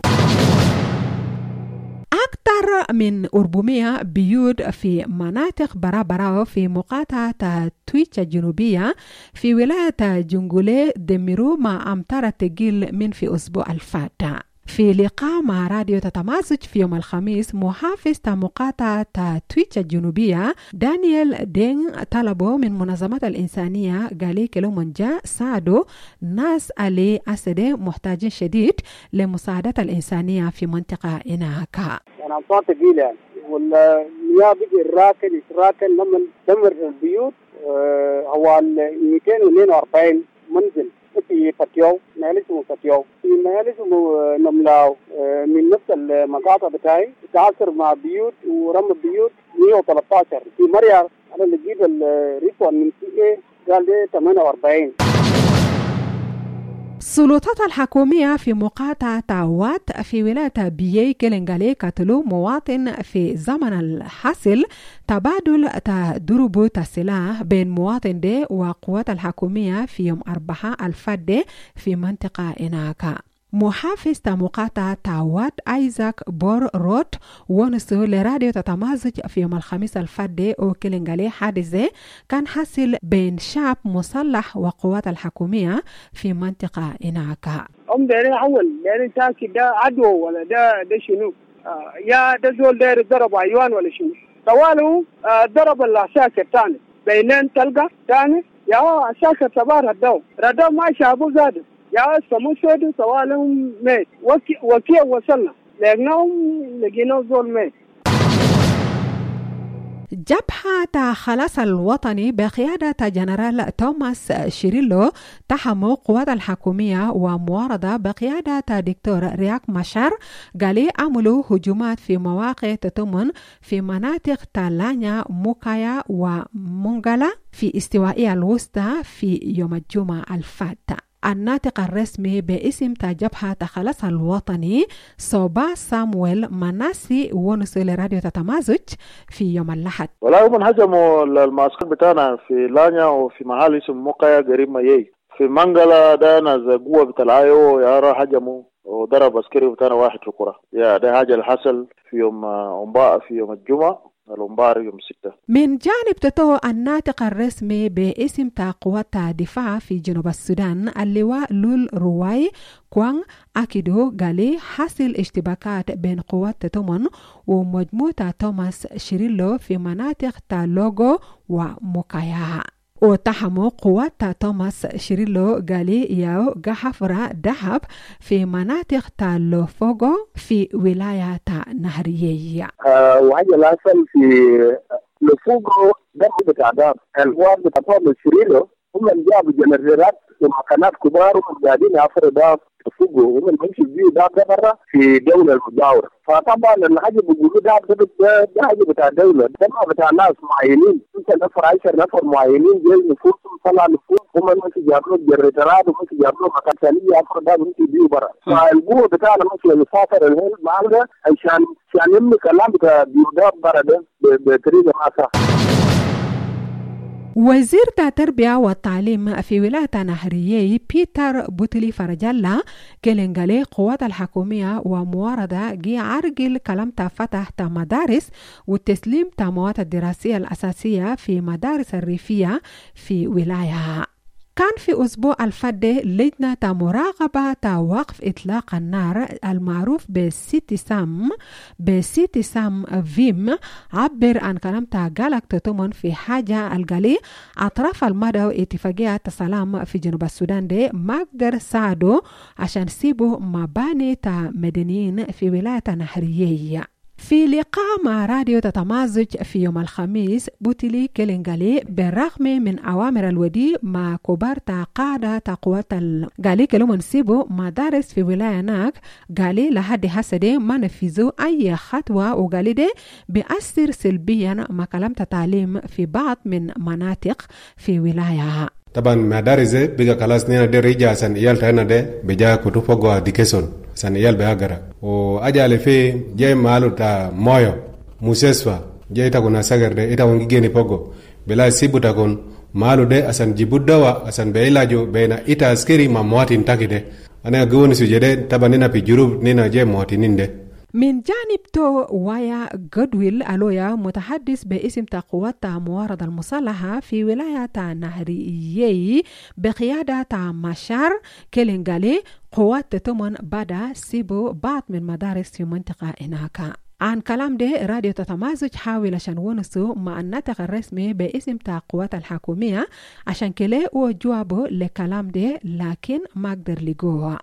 أكثر من أربعمائة بيوت في مناطق برابراو في مقاطعة تويتش الجنوبية في ولاية جنجولي دمروا مع أمطار تقيل من في أسبوع الفات. في لقاء مع راديو تتمازج في يوم الخميس، محافظ مقاطعة تويتش الجنوبية دانيال دين طلبوا من منظمات الإنسانية قالي كلو منجا ساعدوا ناس اللي أسدي محتاجين شديد لمساعدة الإنسانية في منطقة إناكا. أنا أمطار ثقيلة والمياه بيجي الراكن يتراكن لما دمر البيوت. هو مئتين واثنين وأربعين منزل في فتيو، مالي اسمه فتيو، في مالي اسمه نملاو من نفس المقاطع بتاعي تعاصر مع بيوت ورمى بيوت مئة وثلاثة عشر. في مريا أنا اللي جيب الريفون من سي اي قال لي ثمانية وأربعين. السلطات الحكومية في مقاطعة تاوات في ولاية بيي كلنجالي قتلوا مواطن في زمن الحاصل تبادل ضرب السلاح بين مواطن دي وقوات الحكومية في يوم أربعاء الفات في منطقة إناكا. محافظ مقاطعة تاوات ايزاك بور روت ونسو لراديو تتمازج في يوم الخميس الفات وكلنجالي حادثة كان حاصل بين شعب مسلح وقوات الحكومية في منطقة إناكا. أم داري أول داري تاكي ده عدو ولا ده ده شنو آه يا ده زول داري ضرب عيوان ولا شنو طوالو آه ضرب العساكر تاني بينين تلقى تاني يا عساكر تبار الدو ردو ما شابو زادو يا سمو سودو سوالهم ميت وكي وكي وصلنا لقناهم لقينا زول ميت. جبهة خلاص الوطني بقيادة جنرال توماس شيريلو تحموا قوات الحكومية ومعارضة بقيادة دكتور رياك ماشار قالوا عملوا هجومات في مواقع تتمن في مناطق تالانيا موكايا ومونغالا في استوائية الوسطى في يوم الجمعة الفات. الناطق الرسمي باسم جبهة خلاص الوطني صوبا سامويل مناسي ونسل راديو تتمازج في يوم الأحد. ولا هم هجموا المعسكر بتاعنا في لانيا وفي محل اسمه موقع قريب مايي في منغلا. ده ناس قوة بتلعايو يارا هجموا وضرب عسكري بتاعنا واحد في القرى. يا ده حاجة اللي حصل في يوم أنباء في يوم الجمعة الأنبار يوم ستة. من جانب تتو الناطق الرسمي باسم قوات دفاع في جنوب السودان اللواء لول رواي كوان أكيدو قالي حاصل اشتباكات بين قوات تتمن ومجموعة توماس شيريلو في مناطق تالوغو وموكايا. وتحموا قوات توماس شيريلو قالي ياو غحفرة دهب في مناطق تالوفوغو في ولاية نهرية. آه وهذا الأصل في لوفوغو ده بتاع دهب الوار بتاع توماس شيريلو هم اللي جابوا جنرالات ومكانات كبار وهم قاعدين يعفروا دهب لوفوغو وهم اللي بيمشوا بيه دهب ده برا في دولة المجاورة. فطبعا الحاجة بيقولوا دهب ده ده حاجة بتاع دولة ده ما بتاع ناس معينين. انت نفر عشر نفر معينين جاي نفوسهم طلع نفوس هم ممكن يجابلوا الجريترات وممكن يجابلوا مكان ثاني يعفروا دهب وممكن بيه برا. فالقوة بتاعنا ممكن يسافر الهند معنا عشان عشان يملك كلام بتاع بيوداب برا ده بطريقة ما صح. وزير التربية والتعليم في ولاية نهرية بيتر بوتلي فرجالة كلنجالي قوات الحكومية ومعارضة جي عرقل كلام فتح مدارس والتسليم مواد الدراسية الأساسية في مدارس الريفية في ولاية. كان في أسبوع الفدة لجنة مراقبة وقف إطلاق النار المعروف بسيتي سام بسيتي سام فيم عبر عن كلام قالك تتمن في حاجة القلي أطراف المدى اتفاقية السلام في جنوب السودان دي ما قدر ساعدوا عشان سيبوا مباني مدنيين في ولاية نهرية. في لقاء مع راديو تتمازج في يوم الخميس بوتيلي كلينغالي بالرغم من أوامر الودي مع كبار قادة قوات قالي كلو منسيبو مدارس في ولاية ناك قالي لحد هسه ما نفذوا أي خطوة وقالي دي بيأثر سلبيا ما كلام تعليم في بعض من مناطق في ولاية. طبعا مدارس بيجا خلاص نينا دي ريجا سن ايال تانا دي بيجا كتوفوغو ديكيسون سن ايال بهاجرا واجالي في جاي مالو تا مويو موسيسوا جاي تاكونا ساغر دي ايتا ونجيني فوغو بلا سيبو تاكون مالو دي اسان جيبودوا اسان بيلاجو بينا ايتا اسكري ما مواتين تاكي دي انا غوني سجده طبعا نينا في جروب نينا جاي مواتينين دي. من جانب تو وايا جودويل ألويا متحدث باسم قوات معارضة المصالحة في ولاية نهرية بقيادة ماشار كلينغالي قوات تتمن بدا سيبو بعض من مدارس في منطقة هناك. عن كلام ده راديو تتمازج حاول عشان ونسو مع الناطق الرسمي باسم قوات الحكومية عشان كله وجوابه لكلام ده لكن ما قدر لقوه.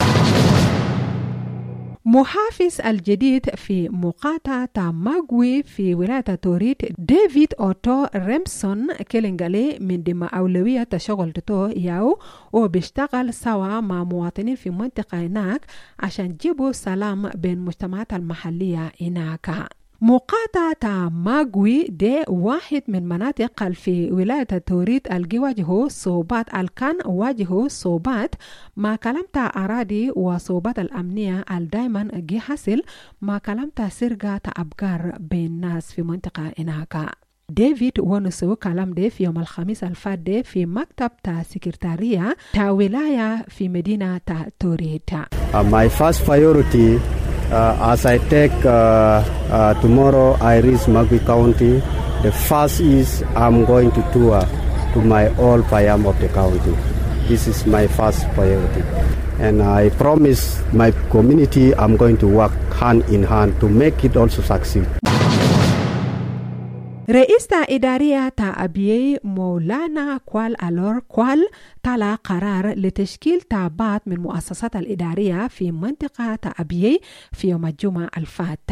محافظ الجديد في مقاطعة ماغوي في ولاية توريت ديفيد أوتو ريمسون كلينغالي من دم أولوية تشغل تتو ياو وبيشتغل سوا مع مواطنين في منطقة هناك عشان جيبوا سلام بين المجتمعات المحلية هناك. مقاطعة ماغوي دي واحد من مناطق في ولاية توريت الجي واجهوا صوبات الكان واجهوا صوبات ما كلمت أراضي وصوبات الأمنية الدايما جي حصل ما كلمت سرقة أبقار بين الناس في منطقة هناك. ديفيد ونسو كلام دي في يوم الخميس الفات دي في مكتب تا سكرتارية تا ولاية في مدينة تا توريت. uh, My first priority Uh, as I take uh, uh, tomorrow I reach Magui County, the first is I'm going to tour to my all Payam of the county. This is my first priority. And I promise my community I'm going to work hand in hand to make it also succeed. رئيس إدارية أبيي مولانا كوال ألور كوال طلع قرار لتشكيل تابعات من مؤسسات الإدارية في منطقة أبيي في يوم الجمعة الفات.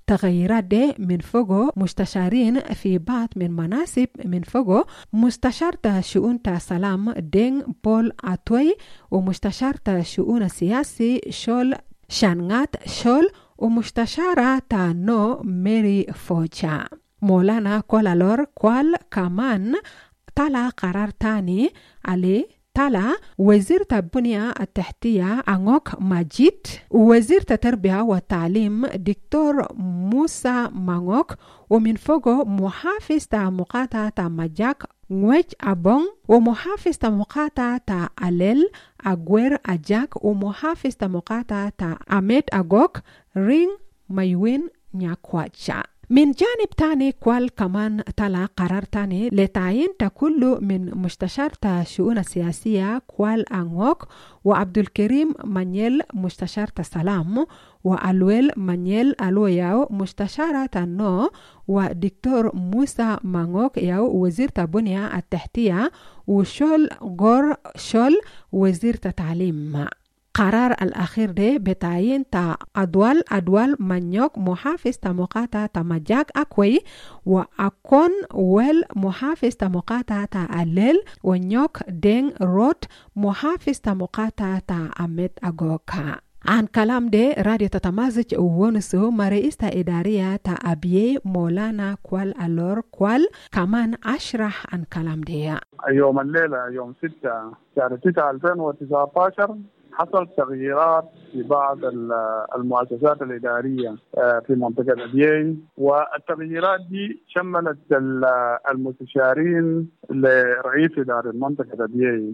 التغيرات دي من فوقه مستشارين في بعض من مناصب من فوقه مستشار شؤون سلام دين بول أتوي ومستشار شؤون سياسي شول شانغات شول ومستشارة نو ميري فوجا. مولانا كولالور كوال كمان طلع قرار تاني عليه طلع وزير البنية التحتية أنوك ماجيد ووزير التربية والتعليم دكتور موسى مانوك ومن فوقه محافظ مقاطعة مجاك نويج أبون ومحافظ مقاطعة أليل أغوير أجاك ومحافظ مقاطعة أميد أغوك رين ميوين نياكواتشا. من جانب تاني كوال كمان طلع قرار تاني لتعيين تكل من مستشار الشؤون السياسية كوال أنوك وعبد الكريم مانيل مستشار السلام وألويل مانيل ألوياو مستشارة النو ودكتور موسى مانوك ياو وزير البنية التحتية وشول غور شول وزير التعليم. قرار الأخير ده بتعيين تا أدوال أدوال منيوك محافظ تمقاطع تمجاك أكوي وأكون ويل محافظ تمقاطع تأليل ونيوك دين روت محافظ تمقاطع تأمت أغوكا. عن كلام ده راديو تتمازج ونسو مرئيسة إدارية تأبيه مولانا كوال ألور كوال كمان أشرح عن كلام ده. يوم الليلة يوم ستة شهر تسعة ألفين وتسعة عشر حصل تغييرات في بعض المؤسسات الإدارية في منطقة أبيي، والتغييرات دي شملت المستشارين لرئيس إدارة منطقة أبيي.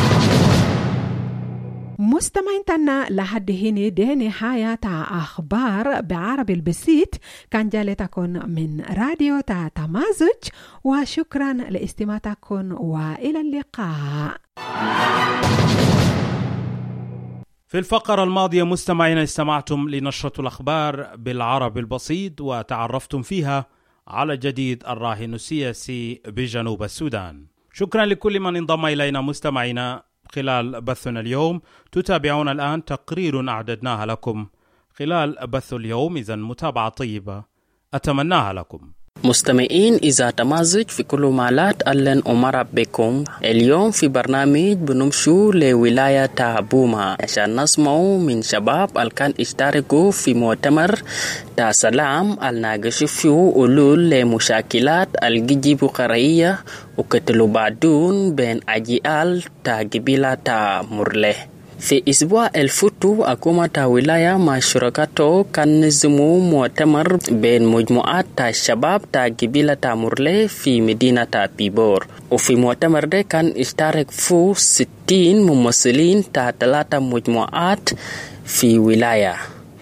مستمعين تنا لحد هنا دي نهاية أخبار بعربي البسيط كان جالتكم من راديو تمازج وشكرا لاستماعتكم وإلى اللقاء. في الفقرة الماضية مستمعينا استمعتم لنشرة الأخبار بالعربي البسيط وتعرفتم فيها على جديد الراهن السياسي بجنوب السودان. شكرا لكل من انضم إلينا مستمعينا خلال بثنا اليوم. تتابعون الآن تقرير أعددناها لكم خلال بث اليوم، إذن متابعة طيبة أتمناها لكم. مستمعين إذا تمازج في كل مالات أهلا ومرحبا بكم. اليوم في برنامج بنمشوا لولاية بوما عشان نسمعوا من شباب اللي كان اشتركوا في مؤتمر تا سلام الناقش فيه حلول لمشاكلات الجيب قرية وقتلوا بعدون بين أجيال تا قبيلة تا مرله. في أسبوع الفوتو حكومة ولاية مع شركاته كان نظموا مؤتمر بين مجموعات الشباب تا قبيلة مرله في مدينة بيبور، وفي مؤتمر ده كان اشترك فيه ستين ممثلين تا ثلاثة مجموعات في ولاية.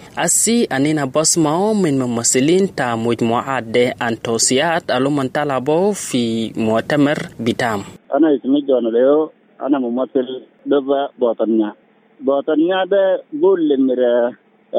أسي أننا بسمعوا من ممثلين تا مجموعات ده عن توصيات اللي من طلبوا في مؤتمر بتام. أنا اسمي جون ليو، أنا ممثل دفع بوطنيا. بوطنيا ده بول لمرة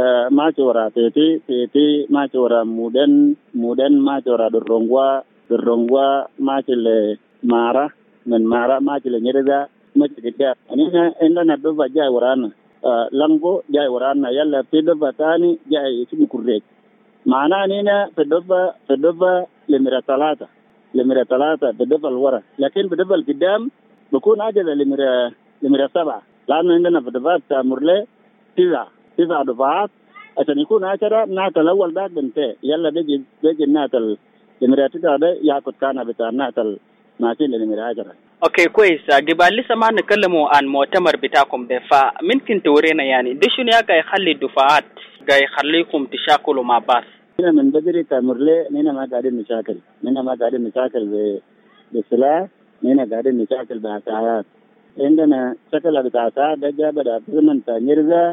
ما شورا تيتي تيتي ما شورا مودن مودن ما شورا درونغوا درونغوا ما شل مارا من مارا ما شل نيردا ما شكيا. أنا عندنا دفع جاي ورانا لانغو جاي ورانا يلا في دفع تاني جاي اسمه كوريك. معنا أننا في دفع في دفع لمرة ثلاثة لمرة ثلاثة في دفع الورا، لكن بدفع القدام بكون عجلة لمرة لمرة سبعة، لأنه عندنا في دفعات مرلة تسعة تسعة دفعات عشان يكون عشرة. نات الأول ده بنتهي يلا بيجي بيجي النات لمرة تسعة ده يأخذ كان بتاع النات الماشين لمرة عشرة. اوكي كويس. قبل لسه ما نتكلموا عن مؤتمر بتاعكم ده، فممكن تورينا يعني ده شنو يا يخلي الدفعات جاي يخليكم تشاكلوا مع بعض؟ هنا من بدري كمرلة هنا ما قاعدين نشاكل، هنا ما قاعدين نشاكل بالسلاح، هنا قاعدين نشاكل بعتايات. عندنا شكل بتاع ساعة ده جاب ده زمن تاع نيرزا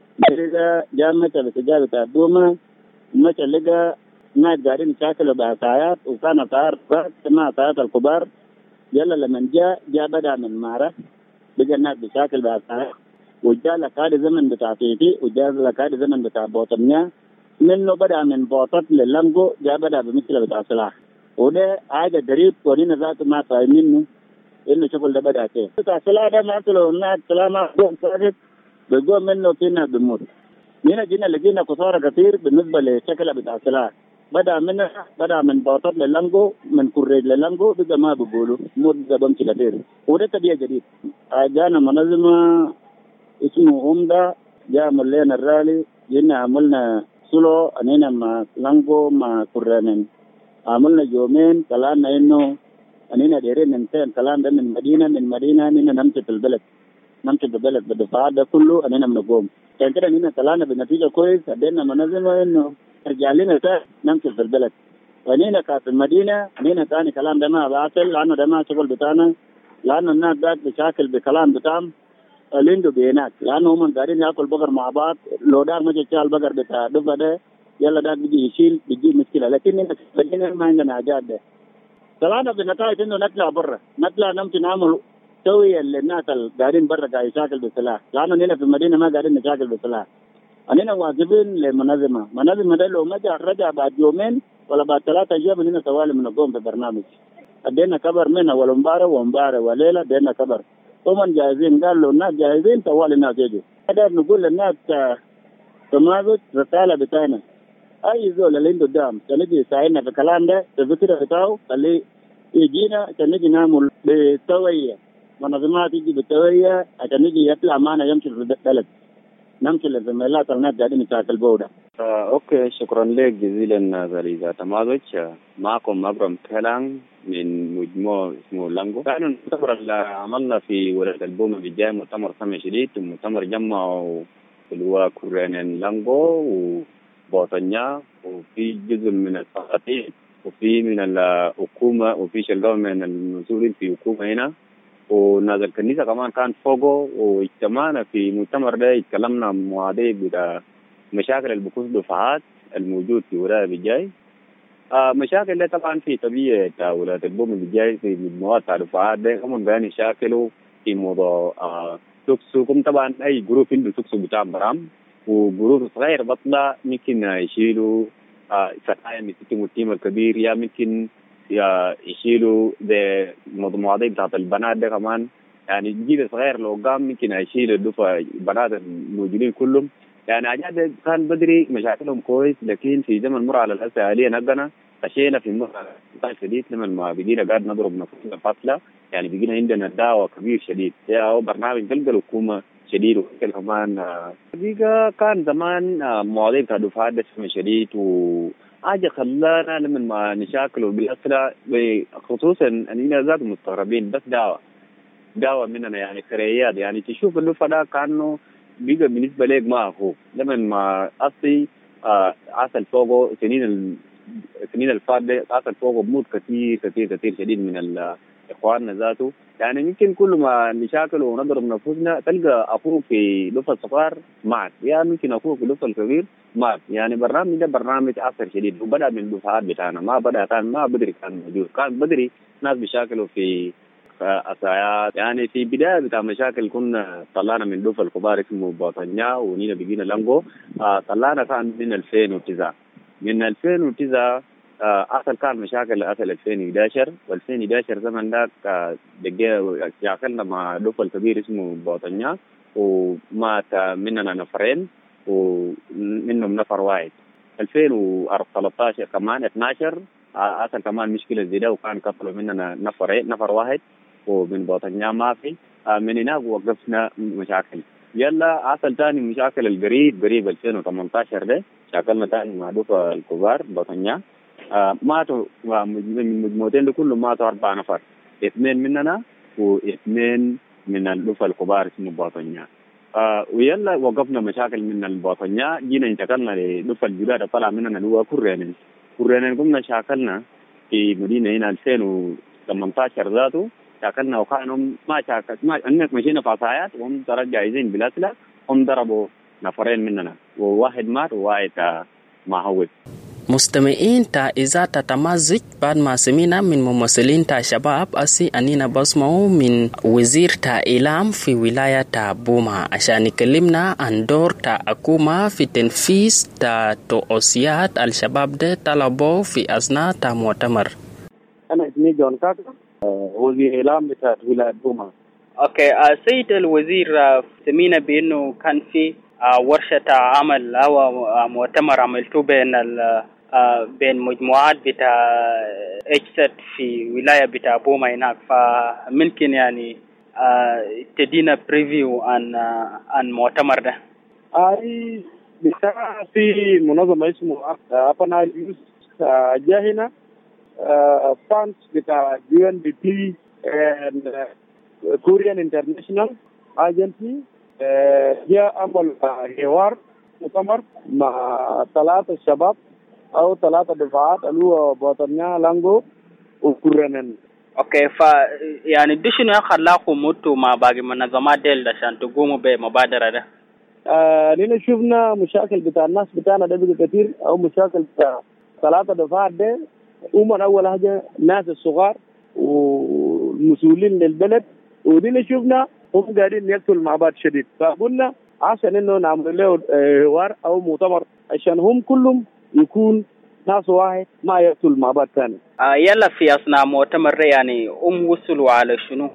نيرزا جامعة بتجاب بتاع دوما مش لقى ناس قاعدين يشاكلوا بعتايات، وكان تعرف ما تعرف الكبار يلا لما جاء جاء بدأ من مارة بقى الناس بشاكل بعتايات، وجاء لك هذا زمن بتاع تيتي، وجاء لك هذا زمن بتاع بوطنيا، منه بدأ من بوطت لللمجو جاء بدأ بمثل بتاع سلاح، وده حاجة غريب ولينا ذاته ما فاهمينه إنه شغل ده بدأ كيف. بتاع سلاح ده ما تلو الناس سلامة بقوم ساكت بقوم منه فينا بموت. هنا جينا لقينا خسارة كثير بالنسبة لشكل بتاع السلاح. بدأ من بدأ من باطر للانجو، من كوريج للانجو، بقى ما بقولوا مود بمشي كثير. وده تبيه جديد. جانا منظمة اسمه أمدا، جاء عمل لنا الرالي، جينا عملنا سلو أنينا مع لانجو مع كورانين. عملنا يومين كلامنا إنه أنينا دايرين ننتهي الكلام ده من مدينة من مدينة أنينا نمشي في البلد. نمشي في البلد بالدفاع ده كله أنينا بنقوم. كان كده أنينا كلامنا بنتيجة كويس، أدينا منظمة إنه رجع لنا نمشي في البلد. وأنينا كانت المدينة أنينا ثاني كلام ده ما باطل، لأنه ده ما شغل بتاعنا، لأنه الناس ذات بشاكل بكلام بتاعهم ليندو بينات، لأنه هم قاعدين يأكل بقر مع بعض. لو دار ما جاء البقر بتاع دفع ده يلا دار بيجي يشيل بيجي مشكلة، لكن هنا المدينة ما عندنا حاجات ده. طلعنا بنتائج إنه نطلع برا، نطلع نمشي نعمل سوي الناس القاعدين برا قاعد يشاكل بالسلاح، لأنه هنا في المدينة ما قاعدين نشاكل بالسلاح. أننا واجبين لمنظمة، منظمة ده لو ما جاء رجع بعد يومين ولا بعد ثلاثة أيام هنا سوالي من القوم في برنامج. أدينا كبر منها ولا مبارة ومبارة وليلة أدينا كبر. هم جاهزين، قال له الناس جاهزين سوالي الناس يجوا. هذا نقول للناس تمازج رسالة بتاعنا. أي زول اللي عنده دام تنجي يساعدنا في الكلام ده الفكرة بتاعه اللي يجينا تنجي نعمل بالتوعية. منظمات يجي بالتوعية عشان نجي يطلع معنا يمشي في البلد. نمشي للزميلات الناس قاعدين يشاكل بودا. آه، أوكي شكرا لك جزيلا غريزة تمازج. معكم أبرم كلام من مجموعة اسمه لانجو. فعلا المؤتمر اللي عملنا في ولاد البومة بالجاي مؤتمر سمع شديد، ومؤتمر جمعوا اللي هو كورين لانجو وبوطنيا، وفي جزء من السلاطين وفي من الحكومة وفي شلون من المسؤولين في الحكومة هنا، ونازل الكنيسة كمان كان فوقه. واجتمعنا في مؤتمر ده اتكلمنا مواضيع بتاع مشاكل البكوس دفعات الموجود في ولاية بالجاي. آه مشاكل ده طبعا في طبيعة ولاية البوم بالجاي في مجموعات دفعات ده هم بيان يشاكلوا في موضوع آه سوكسوكم. طبعا أي جروب عنده سوكسو بتاع برام، وجروب صغير بطلع ممكن يشيلوا آه فتاة مسكين التيم الكبير، يا ممكن يشيلوا ده مواضيع بتاعت البنات ده كمان. يعني جيل صغير لو قام ممكن يشيل الدفع البنات الموجودين كلهم. يعني عجاد كان بدري مشاكلهم كويس، لكن في زمن مر على الأسى حاليا نقنا خشينا في المرة شديد لما ما بقينا قاعد نضرب نفسنا فاصلة. يعني بقينا عندنا دعوة كبير شديد، هو برنامج تلقى الحكومة شديد. وكل كمان بقى كان زمان مواضيع بتاع دفعات دسمة شديد، وحاجة خلانا لما ما نشاكلوا بالأسرة، خصوصا أننا ذات مستغربين بس دعوة دعوة مننا يعني كريات. يعني تشوف الدفع ده كأنه بيجا بالنسبة لك ما أخوه. لما ما أصلي آه عسل فوقه سنين ال... سنين الفاضلة عسل فوقه بموت كثير كثير كثير شديد من الإخواننا ذاته. يعني يمكن كل ما نشاكل ونضرب نفوسنا تلقى أخوه في لفة الصغار مات، يعني ممكن أخوه في لفة الكبير مات. يعني برنامج ده برنامج عصر شديد، وبدأ من الدفعات بتاعنا. ما بدأ كان ما بدري كان موجود، كان بدري ناس بيشاكلوا في أسايات. يعني في بداية بتاع مشاكل كنا طلعنا من دفع الكبار اسمه بوطنيا ونينا بقينا لانجو. آه طلعنا كان من ألفين وتسعة. من ألفين وتسعة آه أصل كان مشاكل أصل ألفين وإحداشر، وألفين وإحداشر زمن ذاك آه دقيقة شاكلنا مع دفع الكبير اسمه بوطنيا، ومات مننا نفرين ومنهم نفر واحد. ألفين وثلاثة عشر كمان اثناشر آه أصل كمان مشكلة زي ده، وكان قتلوا مننا نفرين نفر واحد ومن بوطنيا ما في. آه من هناك وقفنا مشاكل. يلا أصل تاني مشاكل القريب قريب ألفين وثمانية عشر ده شاكلنا تاني مع دفع الكبار بوطنيا. آه ماتوا من مجموعتين كلهم ماتوا أربعة نفر، اثنين مننا واثنين من الدفع الكبار اسمه بوطنيا. آه ويلا وقفنا مشاكل من البوطنيا، جينا انتقلنا لدفع الجداد طلع مننا اللي هو كورين. كورين قمنا شاكلنا في مدينة هنا ألفين وثمانية عشر ذاته شاكلنا، وكانوا ما شاكل ما انك مشينا في عصايات وهم ترى جاهزين بالأسلحة، هم ضربوا نفرين مننا وواحد مات وواحد ما هو. مستمعين تا إذا تتمزج بعد ما سمعنا من ممثلين تا شباب أسي أنينا بسمعوا من وزير تا إعلام في ولاية تا بوما عشان يكلمنا عن دور تا أكوما في تنفيذ تا توصيات الشباب ده طلبوا في أثناء تا مؤتمر. أنا اسمي جون كاكا، وزير إعلام بتاع ولاية بوما. أوكي، سيد الوزير، سمعنا بأنه كان في ورشة عمل أو مؤتمر عملته بين بين مجموعات بتاع إجساد في ولاية بتاع بوما هناك، فممكن يعني تدينا بريفيو عن عن مؤتمر ده. أي بتاع في منظمة اسمه أبنا يوز جاهنا فانس بتاع يو إن دي بي كوريان انترناشونال ايجنسي هي عمل حوار مؤتمر مع ثلاثة شباب أو ثلاثة دفعات اللي هو بوتنيا لانجو وكوريان. اوكي، ف يعني دي شنو خلاكم موتوا مع باقي منظمات ديل عشان تقوموا بمبادرة ده؟ آه لنا شفنا مشاكل بتاع الناس بتاعنا ده بقى كتير، أو مشاكل بتاع ثلاثة دفعات ده ومن أول حاجة الناس الصغار والمسؤولين للبلد، ودينا شفنا هم قاعدين يقتلوا مع بعض شديد، فقلنا عشان إنه نعمل له حوار أو مؤتمر عشان هم كلهم يكون ناس واحد ما يقتل مع بعض ثاني. آه يلا في أثناء مؤتمر يعني هم وصلوا على شنو؟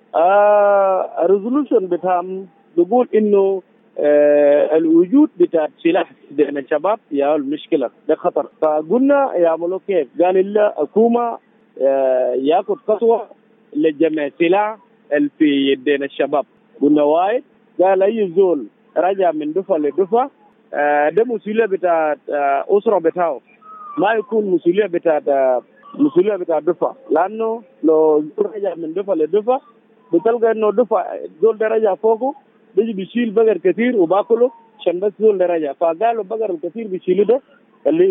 آه الريزولوشن بتاعهم بيقول إنه آه الوجود بتاع سلاح بين الشباب يا المشكلة ده خطر، فقلنا يعملوا كيف؟ قال إلا حكومة آه ياخد خطوة لجمع سلاح في يدين الشباب. قلنا وايد، قال أي زول رجع من دفع لدفع آه ده مسؤولية بتاع آه أسرة بتاعه، ما يكون مسؤولية بتاع آه مسؤولية بتاع دفع، لأنه لو زول رجع من دفع لدفع بتلقى إنه دفع زول ده رجع فوقه بيجي بيشيل بقر كثير وباكله عشان بس زول ده رجع، فقالوا بقر الكثير بيشيلوا ده اللي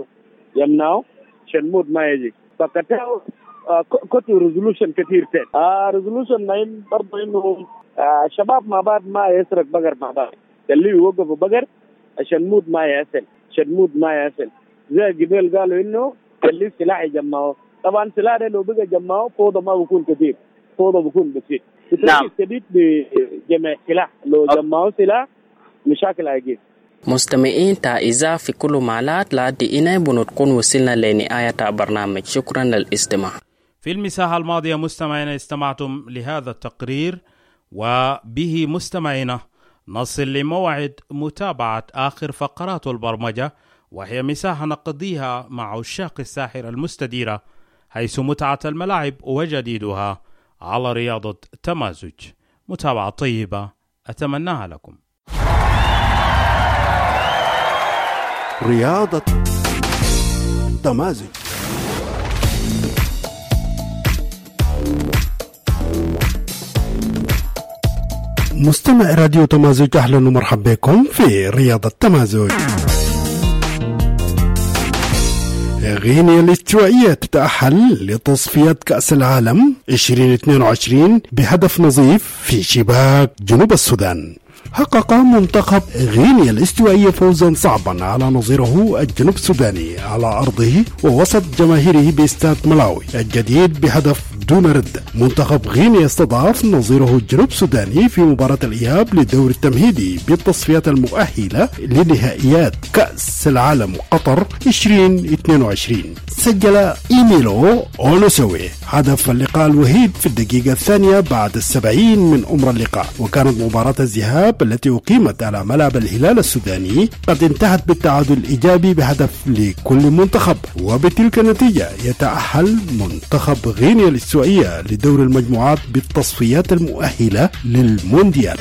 يمنعه عشان موت ما يجي، فكتاو آه كتو ريزولوشن كثير تاني. آه ريزولوشن نايم برضه إنه آه شباب مع بعض ما يسرق بقر مع بعض، اللي يوقفوا بقر عشان موت ما يأسل، عشان موت ما يأسل. زي جبال قالوا إنه اللي سلاح يجمعه، طبعا سلاح ده لو بقى جمعه فوضى ما بيكون كثير، فوضى بيكون بسيط. نعم. شديد بجمع سلاح، لو جمعوا سلاح مشاكل هيجي. مستمعين تا إذا في كل مالات لعدي إنا بنتكون وصلنا لنهاية برنامج. شكرا للاستماع. في المساحة الماضية مستمعينا استمعتم لهذا التقرير، وبه مستمعينا نصل لموعد متابعة آخر فقرات البرمجة، وهي مساحة نقضيها مع عشاق الساحرة المستديرة، حيث متعة الملاعب وجديدها على رياضة تمازج. متابعة طيبة أتمناها لكم. رياضة تمازج. مستمع راديو تمازج، أهلا ومرحبا بكم في رياضة تمازج. غينيا الاستوائية تتأهل لتصفيات كأس العالم ألفين واثنين وعشرين بهدف نظيف في شباك جنوب السودان. حقق منتخب غينيا الاستوائية فوزا صعبا على نظيره الجنوب السوداني على أرضه ووسط جماهيره باستاد ملاوي الجديد بهدف دون رد. منتخب غينيا استضاف نظيره الجنوب السوداني في مباراة الإياب للدور التمهيدي بالتصفيات المؤهلة لنهائيات كأس العالم قطر ألفين واثنين وعشرين. سجل إيميلو أونوسوي هدف اللقاء الوحيد في الدقيقة الثانية بعد السبعين من عمر اللقاء، وكانت مباراة الذهاب التي أقيمت على ملعب الهلال السوداني قد انتهت بالتعادل الإيجابي بهدف لكل منتخب، وبتلك النتيجة يتأهل منتخب غينيا الاستوائية لدور المجموعات بالتصفيات المؤهلة للمونديال.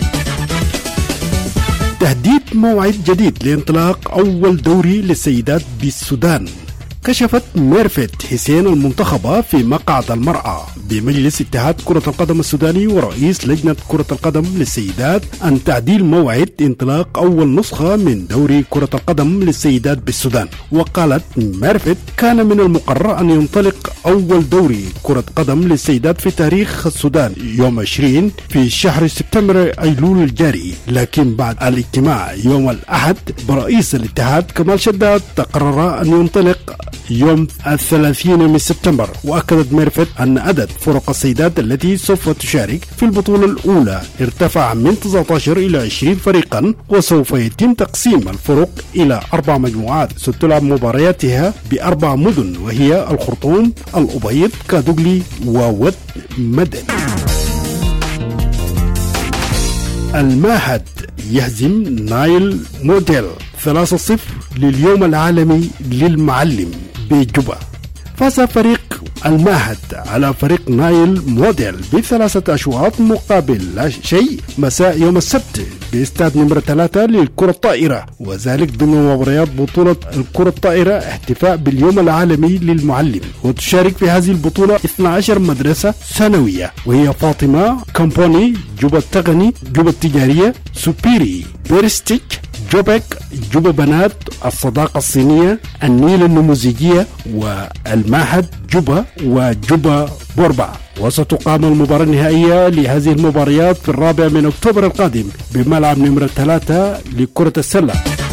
تهديد موعد جديد لانطلاق أول دوري للسيدات بالسودان. كشفت ميرفت حسين المنتخبة في مقعد المرأة بمجلس اتحاد كرة القدم السوداني ورئيس لجنة كرة القدم للسيدات عن تعديل موعد انطلاق أول نسخة من دوري كرة القدم للسيدات بالسودان. وقالت ميرفت كان من المقرر أن ينطلق أول دوري كرة قدم للسيدات في تاريخ السودان يوم عشرين في شهر سبتمبر أيلول الجاري، لكن بعد الاجتماع يوم الأحد برئيس الاتحاد كمال شداد تقرر أن ينطلق يوم الثلاثين من سبتمبر. وأكدت ميرفت أن عدد فرق السيدات التي سوف تشارك في البطولة الأولى ارتفع من تسعة عشر إلى عشرين فريقا، وسوف يتم تقسيم الفرق إلى أربع مجموعات ستلعب مبارياتها بأربع مدن، وهي الخرطوم، الأبيض، كادوغلي، وود مدن. المعهد يهزم نايل موديل ثلاثة صفر لليوم العالمي للمعلم بجوبا. فاز فريق المعهد على فريق نايل موديل بثلاثة أشواط مقابل لا شيء مساء يوم السبت باستاد نمرة ثلاثة للكرة الطائرة، وذلك ضمن مباريات بطولة الكرة الطائرة احتفاء باليوم العالمي للمعلم. وتشارك في هذه البطولة اثنتي عشرة مدرسة ثانوية، وهي فاطمة، كامبوني، جوبا التغني، جوبا التجارية، سوبيري، بيرستيك، جوبك، جوبا بنات، الصداقة الصينية، النيل النموذجية، والمعهد جوبا وجوبا بوربا. وستقام المباراة النهائية لهذه المباريات في الرابع من أكتوبر القادم بملعب نمرة ثلاثة لكرة السلة.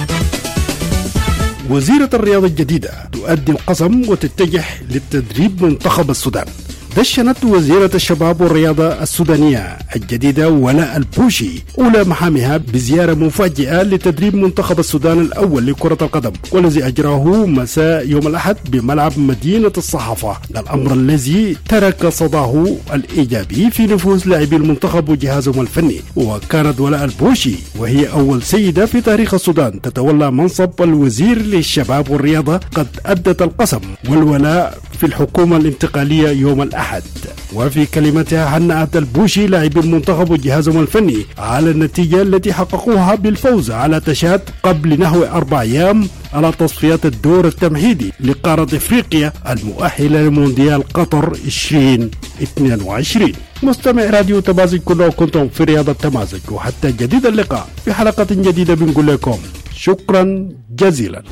وزيرة الرياضة الجديدة تؤدي القسم وتتجه للتدريب منتخب السودان. دشنت وزيرة الشباب والرياضة السودانية الجديدة ولاء البوشي أولى مهامها بزيارة مفاجئة لتدريب منتخب السودان الأول لكرة القدم، والذي أجراه مساء يوم الأحد بملعب مدينة الصحافة، الأمر الذي ترك صداه الإيجابي في نفوس لاعبي المنتخب وجهازهم الفني. وكانت ولاء البوشي وهي أول سيدة في تاريخ السودان تتولى منصب الوزير للشباب والرياضة قد أدت القسم والولاء في الحكومة الانتقالية يوم الأحد. وفي كلمتها هنأت البوشي لاعبي المنتخب وجهازهم الفني على النتيجة التي حققوها بالفوز على تشاد قبل نحو أربع أيام على تصفيات الدور التمهيدي لقارة إفريقيا المؤهلة لمونديال قطر ألفين واثنين وعشرين. مستمع راديو تمازج، كله كنتم في رياضة تمازج، وحتى جديد اللقاء في حلقة جديدة بنقول لكم شكرا جزيلا.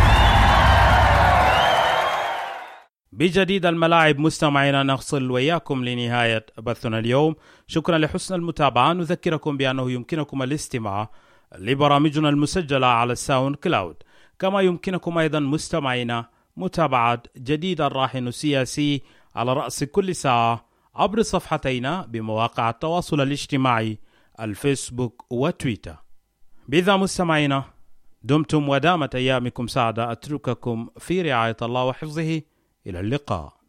بجديد الملاعب مستمعينا، نصل وياكم لنهاية بثنا اليوم. شكرا لحسن المتابعة. نذكركم بأنه يمكنكم الاستماع لبرامجنا المسجلة على الساوند كلاود، كما يمكنكم أيضا مستمعينا متابعة جديد الراهن السياسي على رأس كل ساعة عبر صفحتينا بمواقع التواصل الاجتماعي الفيسبوك وتويتر. بذا مستمعينا دمتم ودامت أيامكم سعادة. أترككم في رعاية الله وحفظه. إلى اللقاء.